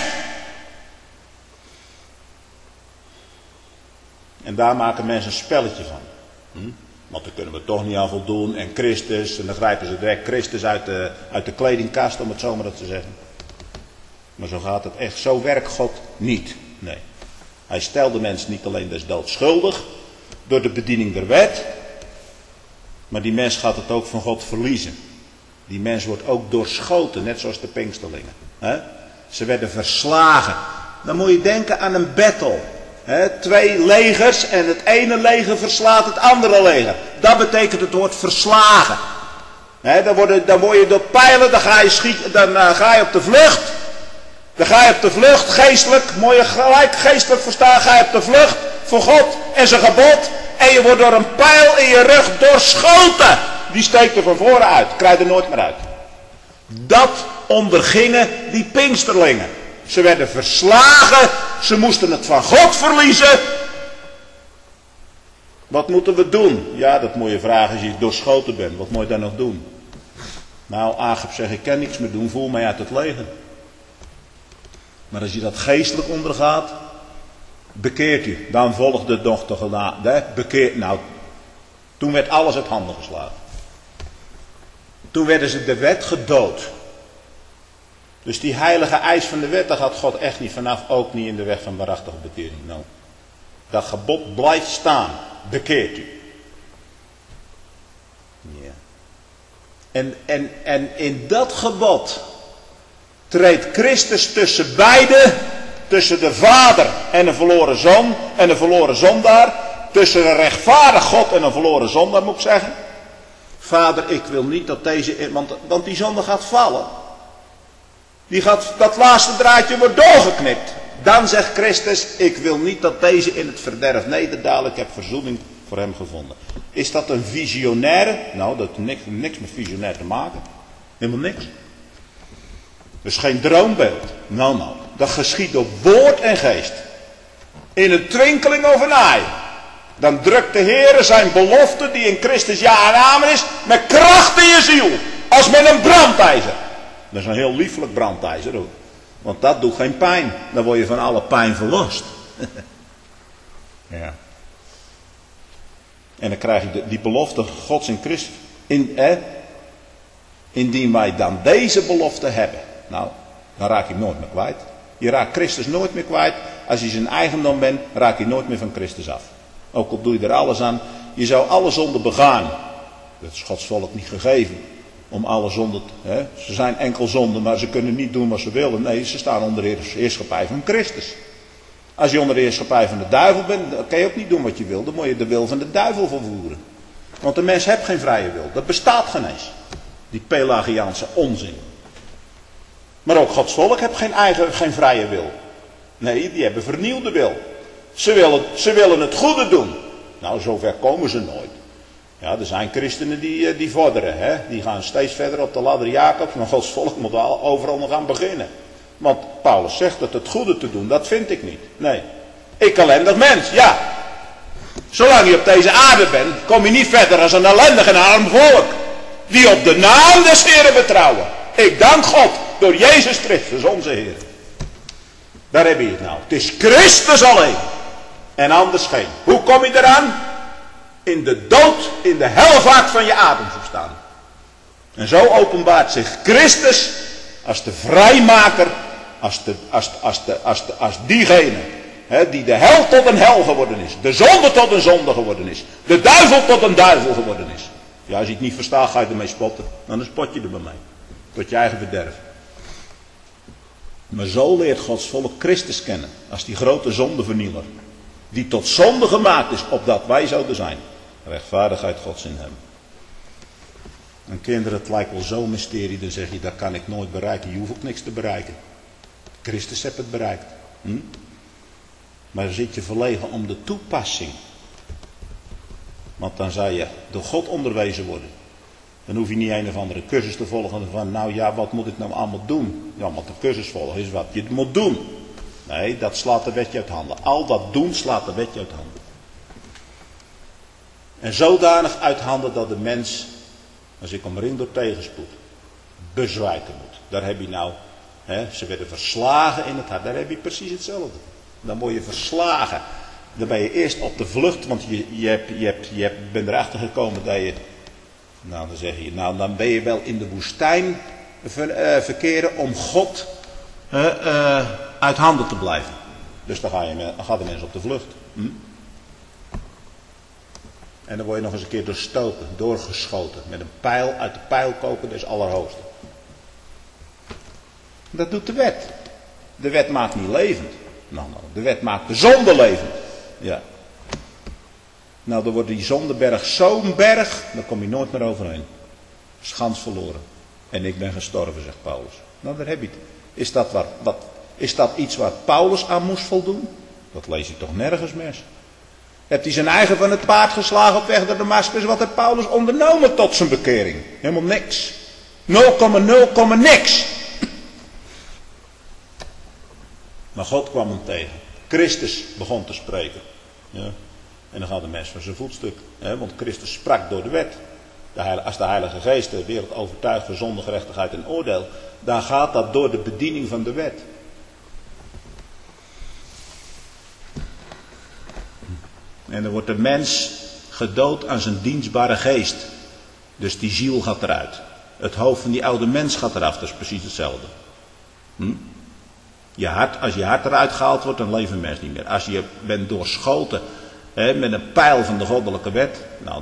Speaker 2: En daar maken mensen een spelletje van. Want daar kunnen we toch niet aan voldoen. En Christus, en dan grijpen ze direct Christus uit de kledingkast, om het zo maar te zeggen. Maar zo gaat het echt. Zo werkt God niet. Nee. Hij stelt de mens niet alleen dus doodschuldig door de bediening der wet. Maar die mens gaat het ook van God verliezen. Die mens wordt ook doorschoten, net zoals de Pinksterlingen. Ze werden verslagen. Dan moet je denken aan een battle. 2 legers en het ene leger verslaat het andere leger. Dat betekent het woord verslagen. Dan word je door pijlen, dan ga je op de vlucht. Dan ga je op de vlucht, geestelijk, moet je gelijk geestelijk verstaan, ga je op de vlucht voor God en zijn gebod. En je wordt door een pijl in je rug doorschoten. Die steekt er van voren uit, krijg je er nooit meer uit. Dat ondergingen die Pinksterlingen. Ze werden verslagen, ze moesten het van God verliezen. Wat moeten we doen? Ja, dat moet je vragen als je doorschoten bent. Wat moet je dan nog doen? Nou, Agab zegt, ik kan niks meer doen, voel mij uit het leger. Maar als je dat geestelijk ondergaat, bekeert u. Dan volgt het nog te genade. Nou, toen werd alles uit handen geslagen. Toen werden ze de wet gedood. Dus die heilige eis van de wet, daar gaat God echt niet vanaf. Ook niet in de weg van waarachtige bekering. Nou, dat gebod blijft staan. Bekeert u. Ja. En in dat gebod treedt Christus tussen beiden, tussen de Vader en een verloren zoon en een verloren zondaar, tussen een rechtvaardig God en een verloren zondaar, moet ik zeggen. Vader, ik wil niet dat deze, want die zonde gaat vallen. Dat laatste draadje wordt doorgeknipt. Dan zegt Christus, ik wil niet dat deze in het verderf nederdalen, ik heb verzoening voor hem gevonden. Is dat een visionaire? Nou, dat heeft niks met visionair te maken. Helemaal niks. Dus geen droombeeld. Nou, dat geschiet door woord en geest. In een twinkeling of een aai. Dan drukt de Heer zijn belofte die in Christus ja en amen is, met kracht in je ziel. Als met een brandijzer. Dat is een heel liefelijk brandijzer ook. Want dat doet geen pijn. Dan word je van alle pijn verlost. Ja. En dan krijg je die belofte Gods in Christus. Indien wij dan deze belofte hebben. Nou, dan raak je hem nooit meer kwijt. Je raakt Christus nooit meer kwijt. Als je zijn eigendom bent, raak je nooit meer van Christus af. Ook al doe je er alles aan. Je zou alle zonden begaan. Dat is Gods volk niet gegeven. Om alle zonden, ze zijn enkel zonden, maar ze kunnen niet doen wat ze willen. Nee, ze staan onder de heerschappij van Christus. Als je onder de heerschappij van de duivel bent, dan kan je ook niet doen wat je wil. Dan moet je de wil van de duivel volvoeren. Want de mens heeft geen vrije wil. Dat bestaat geen eens. Die Pelagiaanse onzin. Maar ook Gods volk heeft geen vrije wil. Nee, die hebben vernieuwde wil. Ze willen het goede doen. Nou, zover komen ze nooit. Ja, er zijn christenen die vorderen. Hè? Die gaan steeds verder op de ladder Jacobs. Maar Gods volk moet wel overal nog aan beginnen. Want Paulus zegt dat het goede te doen, dat vind ik niet. Nee. Ik ellendig mens, ja. Zolang je op deze aarde bent, kom je niet verder als een ellendig en arm volk. Die op de naam des Heeren betrouwen. Ik dank God door Jezus Christus, onze Heer. Daar heb je het nou. Het is Christus alleen. En anders geen. Hoe kom je eraan? In de dood, in de helvaart van je ademverstaan. En zo openbaart zich Christus als de vrijmaker, als diegene die de hel tot een hel geworden is. De zonde tot een zonde geworden is. De duivel tot een duivel geworden is. Ja, als je het niet verstaat, ga je ermee spotten. Dan spot je er bij mij. Tot je eigen verderf. Maar zo leert Gods volk Christus kennen. Als die grote zondevernieler. Die tot zonde gemaakt is, opdat wij zouden zijn. Rechtvaardigheid Gods in hem. En kinderen, het lijkt wel zo'n mysterie. Dan zeg je, dat kan ik nooit bereiken. Je hoeft ook niks te bereiken. Christus heeft het bereikt. Maar dan zit je verlegen om de toepassing. Want dan zou je door God onderwezen worden. Dan hoef je niet een of andere cursus te volgen van, nou ja, wat moet ik nou allemaal doen? Ja, want de cursus volgen is wat je moet doen. Nee, dat slaat de wetje uit handen. Al dat doen slaat de wetje uit handen. En zodanig uit handen dat de mens, als ik omring door tegenspoed, bezwijken moet. Daar heb je nou, ze werden verslagen in het hart. Daar heb je precies hetzelfde. Dan word je verslagen. Dan ben je eerst op de vlucht, want je bent erachter gekomen dat je, nou dan zeg je, nou dan ben je wel in de woestijn verkeren om God uit handen te blijven. Dus dan gaat de mens op de vlucht. En dan word je nog eens een keer doorstoken, doorgeschoten. Met een pijl uit de pijlkoker des Allerhoogste. Dat doet de wet. De wet maakt niet levend. Nou, de wet maakt de zonde levend. Ja. Nou, dan wordt die zondeberg zo'n berg, dan kom je nooit meer overheen. Schans verloren. En ik ben gestorven, zegt Paulus. Nou, daar heb je het. Is dat iets waar Paulus aan moest voldoen? Dat lees je toch nergens meer. Hebt hij zijn eigen van het paard geslagen op weg naar Damascus? Wat heeft Paulus ondernomen tot zijn bekering? Helemaal niks. 0,0, niks. Maar God kwam hem tegen. Christus begon te spreken. Ja. En dan gaat de mens van zijn voetstuk. Want Christus sprak door de wet. Als de Heilige Geest de wereld overtuigt van zonde, gerechtigheid en oordeel, dan gaat dat door de bediening van de wet. En dan wordt de mens gedood aan zijn dienstbare geest. Dus die ziel gaat eruit. Het hoofd van die oude mens gaat eraf. Dat is precies hetzelfde. Als je hart eruit gehaald wordt, dan leeft een mens niet meer. Als je bent doorschoten met een pijl van de goddelijke wet, nou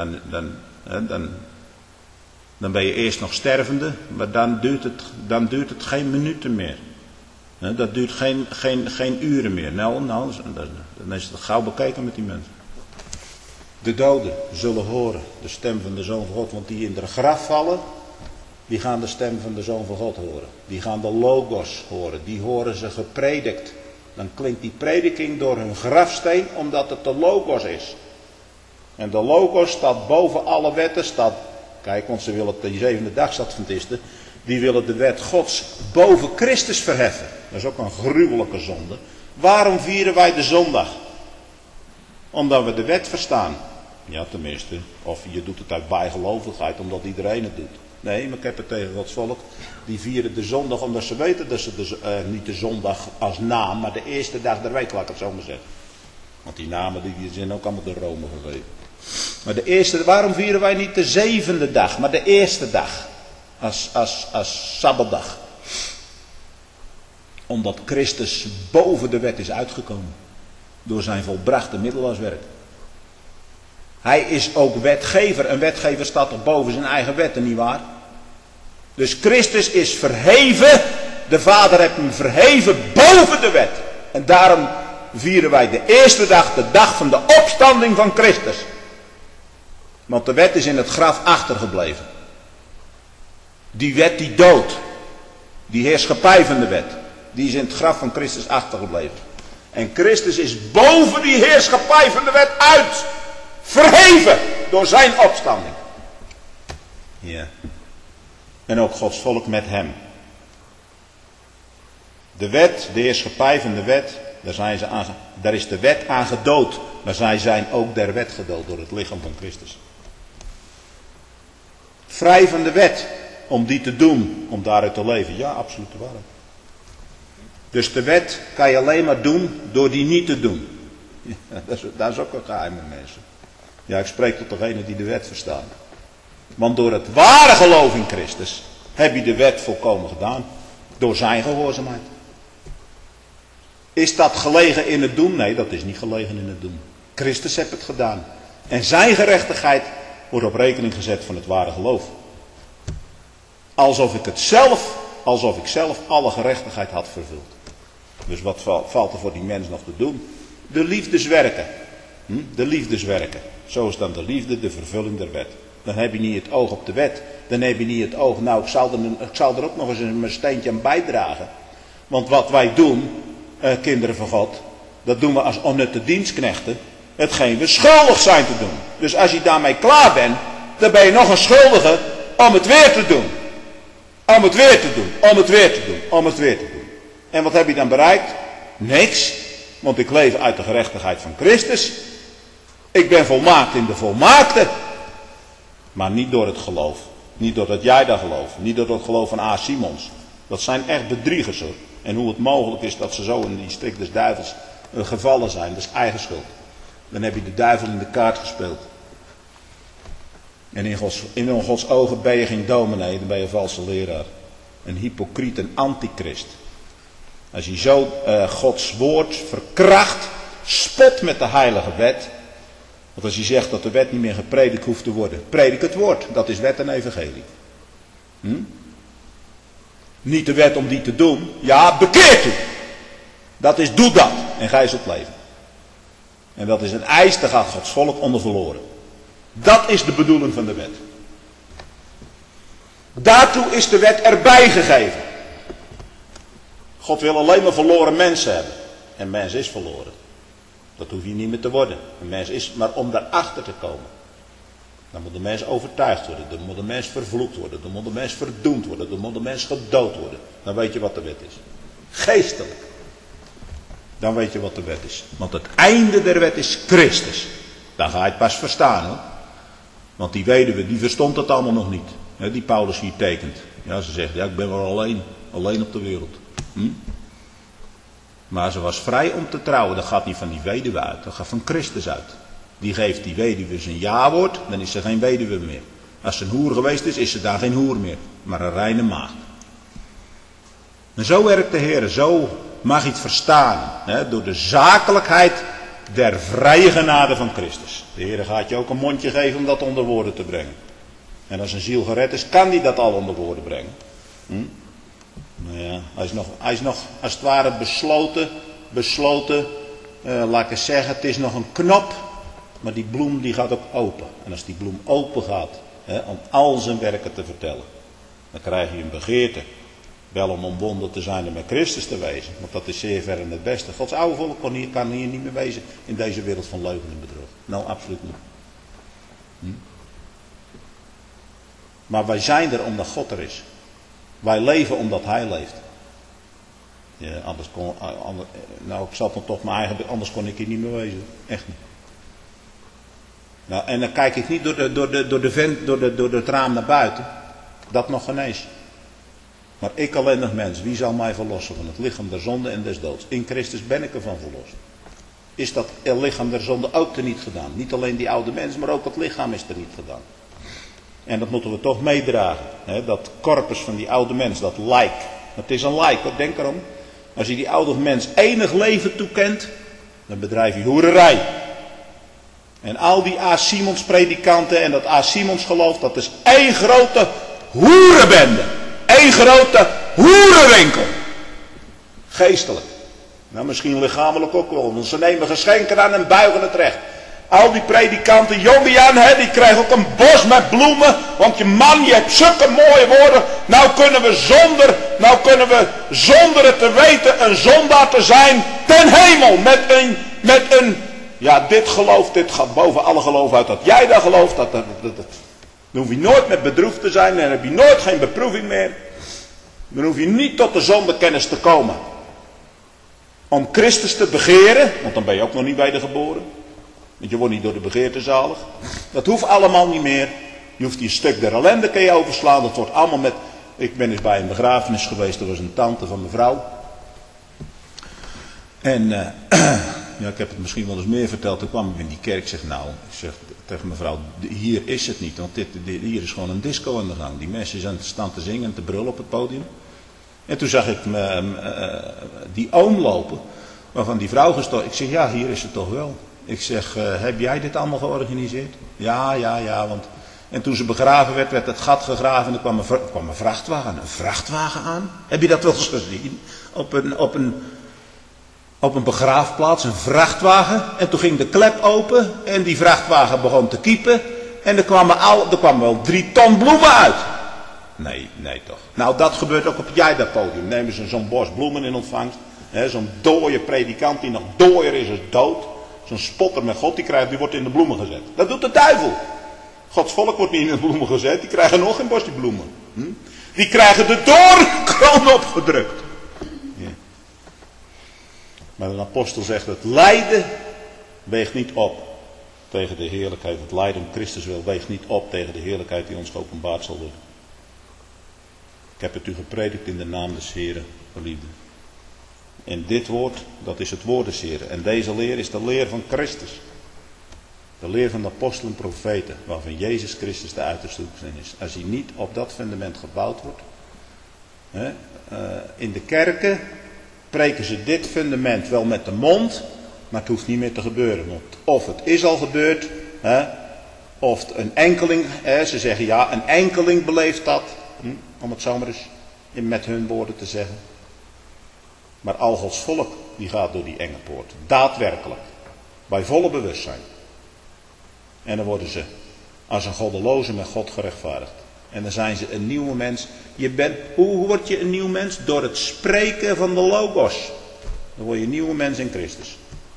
Speaker 2: dan ben je eerst nog stervende, maar dan duurt het geen minuten meer. Dat duurt geen uren meer. Nou, dan is het gauw bekeken met die mensen. De doden zullen horen de stem van de Zoon van God, want die in de graf vallen, die gaan de stem van de Zoon van God horen. Die gaan de logos horen, die horen ze gepredikt. Dan klinkt die prediking door hun grafsteen, omdat het de logos is. En de logos staat boven alle wetten, kijk, want ze willen die zevende dagsadventisten, die willen de wet Gods boven Christus verheffen. Dat is ook een gruwelijke zonde. Waarom vieren wij de zondag? Omdat we de wet verstaan. Ja, tenminste. Of je doet het uit bijgelovigheid, omdat iedereen het doet. Nee, maar ik heb het tegen Gods volk. Die vieren de zondag omdat ze weten dat ze niet de zondag als naam, maar de eerste dag der week, laat ik het zo maar zeggen. Want die namen die zijn ook allemaal door Rome gegeven. Maar waarom vieren wij niet de zevende dag, maar de eerste dag? Als sabbatdag. Omdat Christus boven de wet is uitgekomen. Door zijn volbrachte middelaarswerk. Hij is ook wetgever. Een wetgever staat toch boven zijn eigen wetten, nietwaar? Dus Christus is verheven. De Vader heeft hem verheven boven de wet. En daarom vieren wij de eerste dag, de dag van de opstanding van Christus. Want de wet is in het graf achtergebleven. Die wet die doodt. Die heerschappij van de wet. Die is in het graf van Christus achtergebleven. En Christus is boven die heerschappij van de wet uit. Verheven door zijn opstanding. Ja. En ook Gods volk met hem. De wet, de heerschappij van de wet, daar is de wet aan gedood. Maar zij zijn ook der wet gedood door het lichaam van Christus. Vrij van de wet om die te doen, om daaruit te leven. Ja, absoluut waar. Dus de wet kan je alleen maar doen door die niet te doen. Ja, dat is ook een geheim met mensen. Ja, ik spreek tot degenen die de wet verstaan. Want door het ware geloof in Christus heb je de wet volkomen gedaan. Door zijn gehoorzaamheid. Is dat gelegen in het doen? Nee, dat is niet gelegen in het doen. Christus heeft het gedaan. En zijn gerechtigheid wordt op rekening gezet van het ware geloof. Alsof ik zelf alle gerechtigheid had vervuld. Dus wat valt er voor die mens nog te doen? De liefdeswerken. De liefdeswerken. Zo is dan de liefde, de vervulling der wet. Dan heb je niet het oog op de wet. Dan heb je niet het oog, nou ik zal er ook nog eens een steentje aan bijdragen. Want wat wij doen, kinderen van God, dat doen we als onnutte dienstknechten. Hetgeen we schuldig zijn te doen. Dus als je daarmee klaar bent, dan ben je nog een schuldige om het weer te doen. Om het weer te doen, om het weer te doen, om het weer te doen. En wat heb je dan bereikt? Niks. Want ik leef uit de gerechtigheid van Christus. Ik ben volmaakt in de volmaakte. Maar niet door het geloof. Niet doordat jij dat gelooft. Niet door het geloof van A. Simons. Dat zijn echt bedriegers hoor. En hoe het mogelijk is dat ze zo in die strik des duivels gevallen zijn. Dat is eigen schuld. Dan heb je de duivel in de kaart gespeeld. En in Gods ogen ben je geen dominee. Dan ben je een valse leraar. Een hypocriet, een antichrist. Als je zo Gods woord verkracht. Spot met de heilige wet. Want als je zegt dat de wet niet meer gepredikt hoeft te worden. Predik het woord. Dat is wet en evangelie. Niet de wet om die te doen. Ja, bekeert u. Dat is doe dat. En gij zult leven. En dat is een eis. Daar gaat Gods volk onder verloren. Dat is de bedoeling van de wet. Daartoe is de wet erbij gegeven. God wil alleen maar verloren mensen hebben. En mens is verloren. Dat hoef je niet meer te worden. Een mens is maar om daarachter te komen. Dan moet de mens overtuigd worden. Dan moet de mens vervloekt worden. Dan moet de mens verdoemd worden. Dan moet de mens gedood worden. Dan weet je wat de wet is. Geestelijk. Dan weet je wat de wet is. Want het einde der wet is Christus. Dan ga je het pas verstaan hoor. Want die weduwe, die verstond het allemaal nog niet. Hè, die Paulus hier tekent. Ja, ze zegt, ja ik ben wel alleen op de wereld. Maar ze was vrij om te trouwen. Dat gaat niet van die weduwe uit. Dat gaat van Christus uit. Die geeft die weduwe zijn ja-woord. Dan is ze geen weduwe meer. Als ze een hoer geweest is, is ze daar geen hoer meer. Maar een reine maagd. En zo werkt de Heer. Zo mag je het verstaan. Hè, door de zakelijkheid der vrije genade van Christus. De Heer gaat je ook een mondje geven om dat onder woorden te brengen. En als een ziel gered is, kan die dat al onder woorden brengen. Nou ja, hij is nog als het ware besloten, laat ik eens zeggen, het is nog een knop, maar die bloem die gaat ook open. En als die bloem open gaat, om al zijn werken te vertellen, dan krijg je een begeerte. Wel om omwonden te zijn en met Christus te wezen, want dat is zeer ver en het beste. Gods oude volk kan hier niet meer wezen in deze wereld van leugen en bedrog. Nou, absoluut niet. Maar wij zijn er omdat God er is. Wij leven omdat Hij leeft. Ja, ik zat dan toch mijn eigen, anders kon ik hier niet meer wezen. Echt niet. Nou, en dan kijk ik niet door het raam naar buiten. Dat nog geen eens. Maar ik ellendig mens, wie zal mij verlossen van het lichaam der zonde en des doods? In Christus ben ik ervan verlost. Is dat lichaam der zonde ook teniet gedaan? Niet alleen die oude mens, maar ook het lichaam is teniet gedaan. En dat moeten we toch meedragen. Hè? Dat corpus van die oude mens, dat lijk. Het is een lijk, denk erom. Als je die oude mens enig leven toekent, dan bedrijf je hoererij. En al die A. Simons predikanten en dat A. Simons geloof, dat is één grote hoerenbende. Één grote hoerenwinkel. Geestelijk. Nou, misschien lichamelijk ook wel, want ze nemen geschenken aan en buigen het recht. Al die predikanten, jongen Jan, die krijgen ook een bos met bloemen. Want je man, je hebt zulke mooie woorden. Nou kunnen we zonder het te weten een zondaar te zijn ten hemel. Met een, ja, dit geloof, dit gaat boven alle geloof uit. Dat jij dat gelooft, dan hoef je nooit met bedroefd te zijn. En dan heb je nooit geen beproeving meer. Dan hoef je niet tot de zondekennis te komen. Om Christus te begeren, want dan ben je ook nog niet wedergeboren. Want je wordt niet door de begeerte zalig. Dat hoeft allemaal niet meer. Je hoeft die stuk der ellende kun je overslaan. Dat wordt allemaal met... Ik ben eens bij een begrafenis geweest. Er was een tante van mijn vrouw. En ja, ik heb het misschien wel eens meer verteld. Toen kwam ik in die kerk. Ik zeg tegen mevrouw, hier is het niet. Want hier is gewoon een disco aan de gang. Die mensen staan te zingen en te brullen op het podium. En toen zag ik die oom lopen. Waarvan die vrouw gestopt. Ik zeg, ja, hier is het toch wel. Ik zeg, heb jij dit allemaal georganiseerd? Ja, want... En toen ze begraven werd het gat gegraven en er kwam een vrachtwagen aan. Heb je dat wel eens gezien? Op een begraafplaats, een vrachtwagen. En toen ging de klep open en die vrachtwagen begon te kiepen. En er kwamen wel 3 ton bloemen uit. Nee toch. Nou, dat gebeurt ook op het podium. Nemen ze zo'n bos bloemen in ontvangst. Zo'n dooie predikant die nog dooier is als dood. Zo'n spotter met God, die wordt in de bloemen gezet. Dat doet de duivel. Gods volk wordt niet in de bloemen gezet. Die krijgen nog geen bosje bloemen. Die krijgen de doornkroon opgedrukt. Ja. Maar een apostel zegt, het lijden weegt niet op tegen de heerlijkheid. Het lijden om Christus wil weegt niet op tegen de heerlijkheid die ons geopenbaard zal worden. Ik heb het u gepredikt in de naam des Heren, geliefden. En dit woord, dat is het woord des Heren. En deze leer is de leer van Christus. De leer van de apostelen en profeten, waarvan Jezus Christus de uiterste hoeksteen is. Als hij niet op dat fundament gebouwd wordt. In de kerken preken ze dit fundament wel met de mond, maar het hoeft niet meer te gebeuren. Want of het is al gebeurd, of een enkeling, ze zeggen ja, een enkeling beleeft dat. Om het zo maar eens met hun woorden te zeggen. Maar al Gods volk, die gaat door die enge poort. Daadwerkelijk. Bij volle bewustzijn. En dan worden ze als een goddeloze met God gerechtvaardigd. En dan zijn ze een nieuwe mens. Hoe word je een nieuw mens? Door het spreken van de Logos. Dan word je een nieuwe mens in Christus.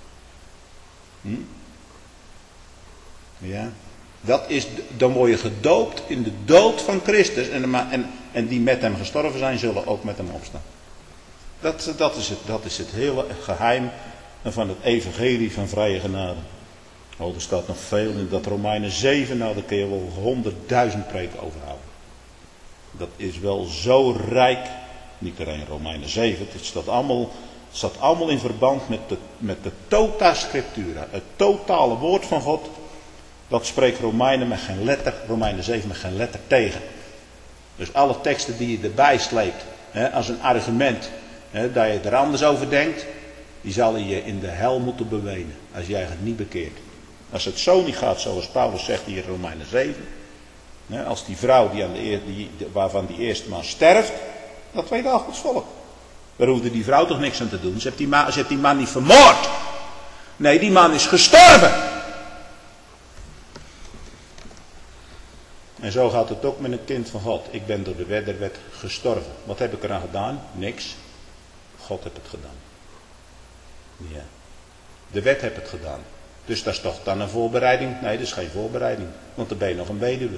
Speaker 2: Ja. Dan word je gedoopt in de dood van Christus. En die met hem gestorven zijn, zullen ook met hem opstaan. Dat is het hele geheim van het evangelie van vrije genade. Er staat nog veel in dat Romeinen 7, nou daar kun je wel 100.000 preken overhouden. Dat is wel zo rijk, niet alleen Romeinen 7, het staat allemaal in verband met de tota scriptura. Het totale woord van God, dat spreekt Romeinen 7 met geen letter tegen. Dus alle teksten die je erbij sleept, als een argument, dat je er anders over denkt, die zal je in de hel moeten bewenen, als jij het niet bekeert. Als het zo niet gaat, zoals Paulus zegt hier in Romeinen 7. Als die vrouw waarvan die eerste man sterft. Dat weet al Gods volk. Daar hoefde die vrouw toch niks aan te doen. Ze heeft die man niet vermoord. Nee, die man is gestorven. En zo gaat het ook met een kind van God. Ik ben door de wet der wet gestorven. Wat heb ik eraan gedaan? Niks. God heeft het gedaan. Ja. De wet heeft het gedaan. Dus dat is toch dan een voorbereiding? Nee, dat is geen voorbereiding. Want dan ben je nog een weduwe.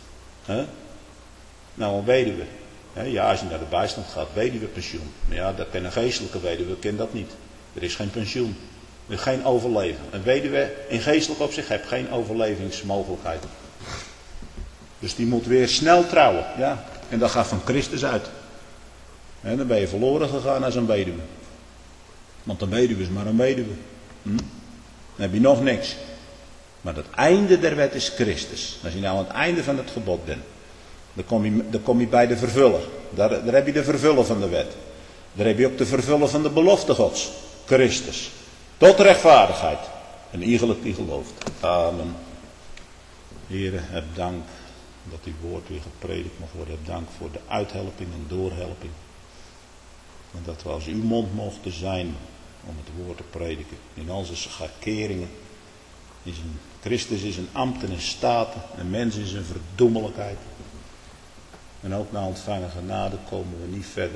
Speaker 2: Nou, een weduwe. Ja, als je naar de bijstand gaat, weduwepensioen. Maar ja, dat kan een geestelijke weduwe, kent dat niet. Er is geen pensioen. Er is geen overleven. Een weduwe in geestelijk opzicht heeft geen overlevingsmogelijkheid. Dus die moet weer snel trouwen. Ja. En dat gaat van Christus uit. En dan ben je verloren gegaan als een weduwe. Want een weduwe is maar een weduwe. Dan heb je nog niks. Maar het einde der wet is Christus. Als je nou aan het einde van het gebod bent. Dan kom je bij de vervuller. Daar heb je de vervuller van de wet. Daar heb je ook de vervullen van de belofte Gods. Christus. Tot rechtvaardigheid. En iegelijk die gelooft. Amen. Heere, heb dank dat uw woord weer gepredikt mag worden. Heb dank voor de uithelping en doorhelping. En dat we als uw mond mochten zijn om het woord te prediken. In al zijn schakeringen. Christus is een ambt en een staat. Een mens is een verdoemelijkheid. En ook na ontvangen genade komen we niet verder.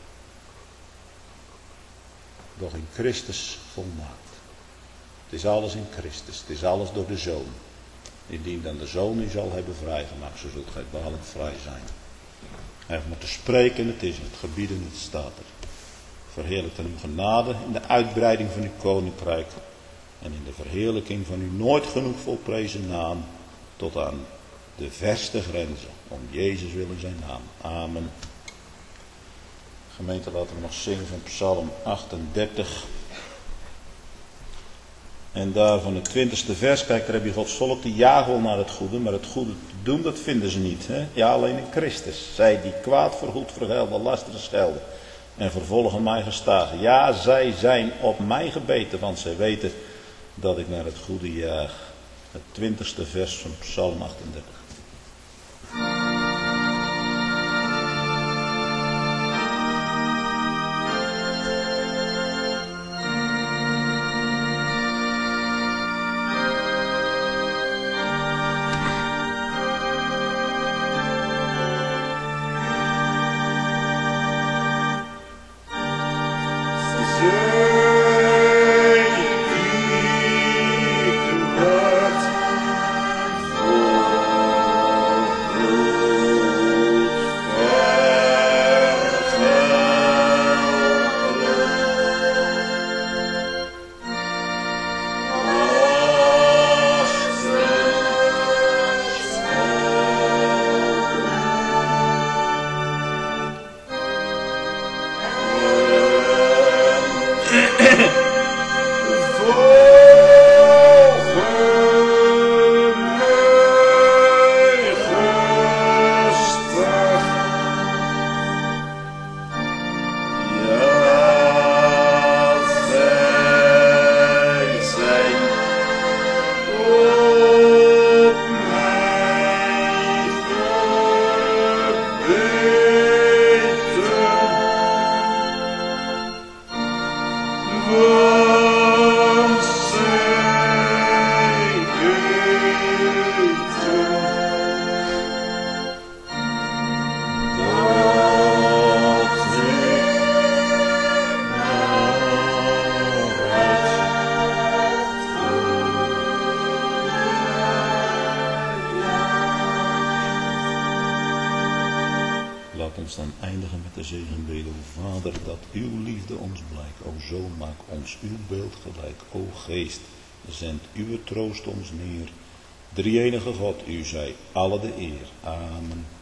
Speaker 2: Doch in Christus volmaakt. Het is alles in Christus. Het is alles door de Zoon. Indien dan de Zoon u zal hebben vrijgemaakt, zo zult gij behalend vrij zijn. Hij heeft moeten spreken, het is het gebieden, het staat er. Verheerlijkt aan uw genade in de uitbreiding van uw koninkrijk. En in de verheerlijking van uw nooit genoeg volprezen naam. Tot aan de verste grenzen. Om Jezus wil in zijn naam. Amen. Gemeente, laten we nog zingen van Psalm 38. En daar van het 20e vers, kijk, daar heb je Gods volk die jagen wel naar het goede, maar het goede te doen, dat vinden ze niet. Hè? Ja, alleen in Christus. Zij die kwaad vergoed vergelden, lasteren schelden en vervolgen mij gestagen. Ja, zij zijn op mij gebeten, want zij weten dat ik naar het goede jaag. Het 20e vers van Psalm 38. Dan eindigen met de zegenbede. O Vader, dat uw liefde ons blijkt. O Zoon, maak ons uw beeld gelijk. O Geest, zend uw troost ons neer. Drie-enige God, u zij alle de eer. Amen.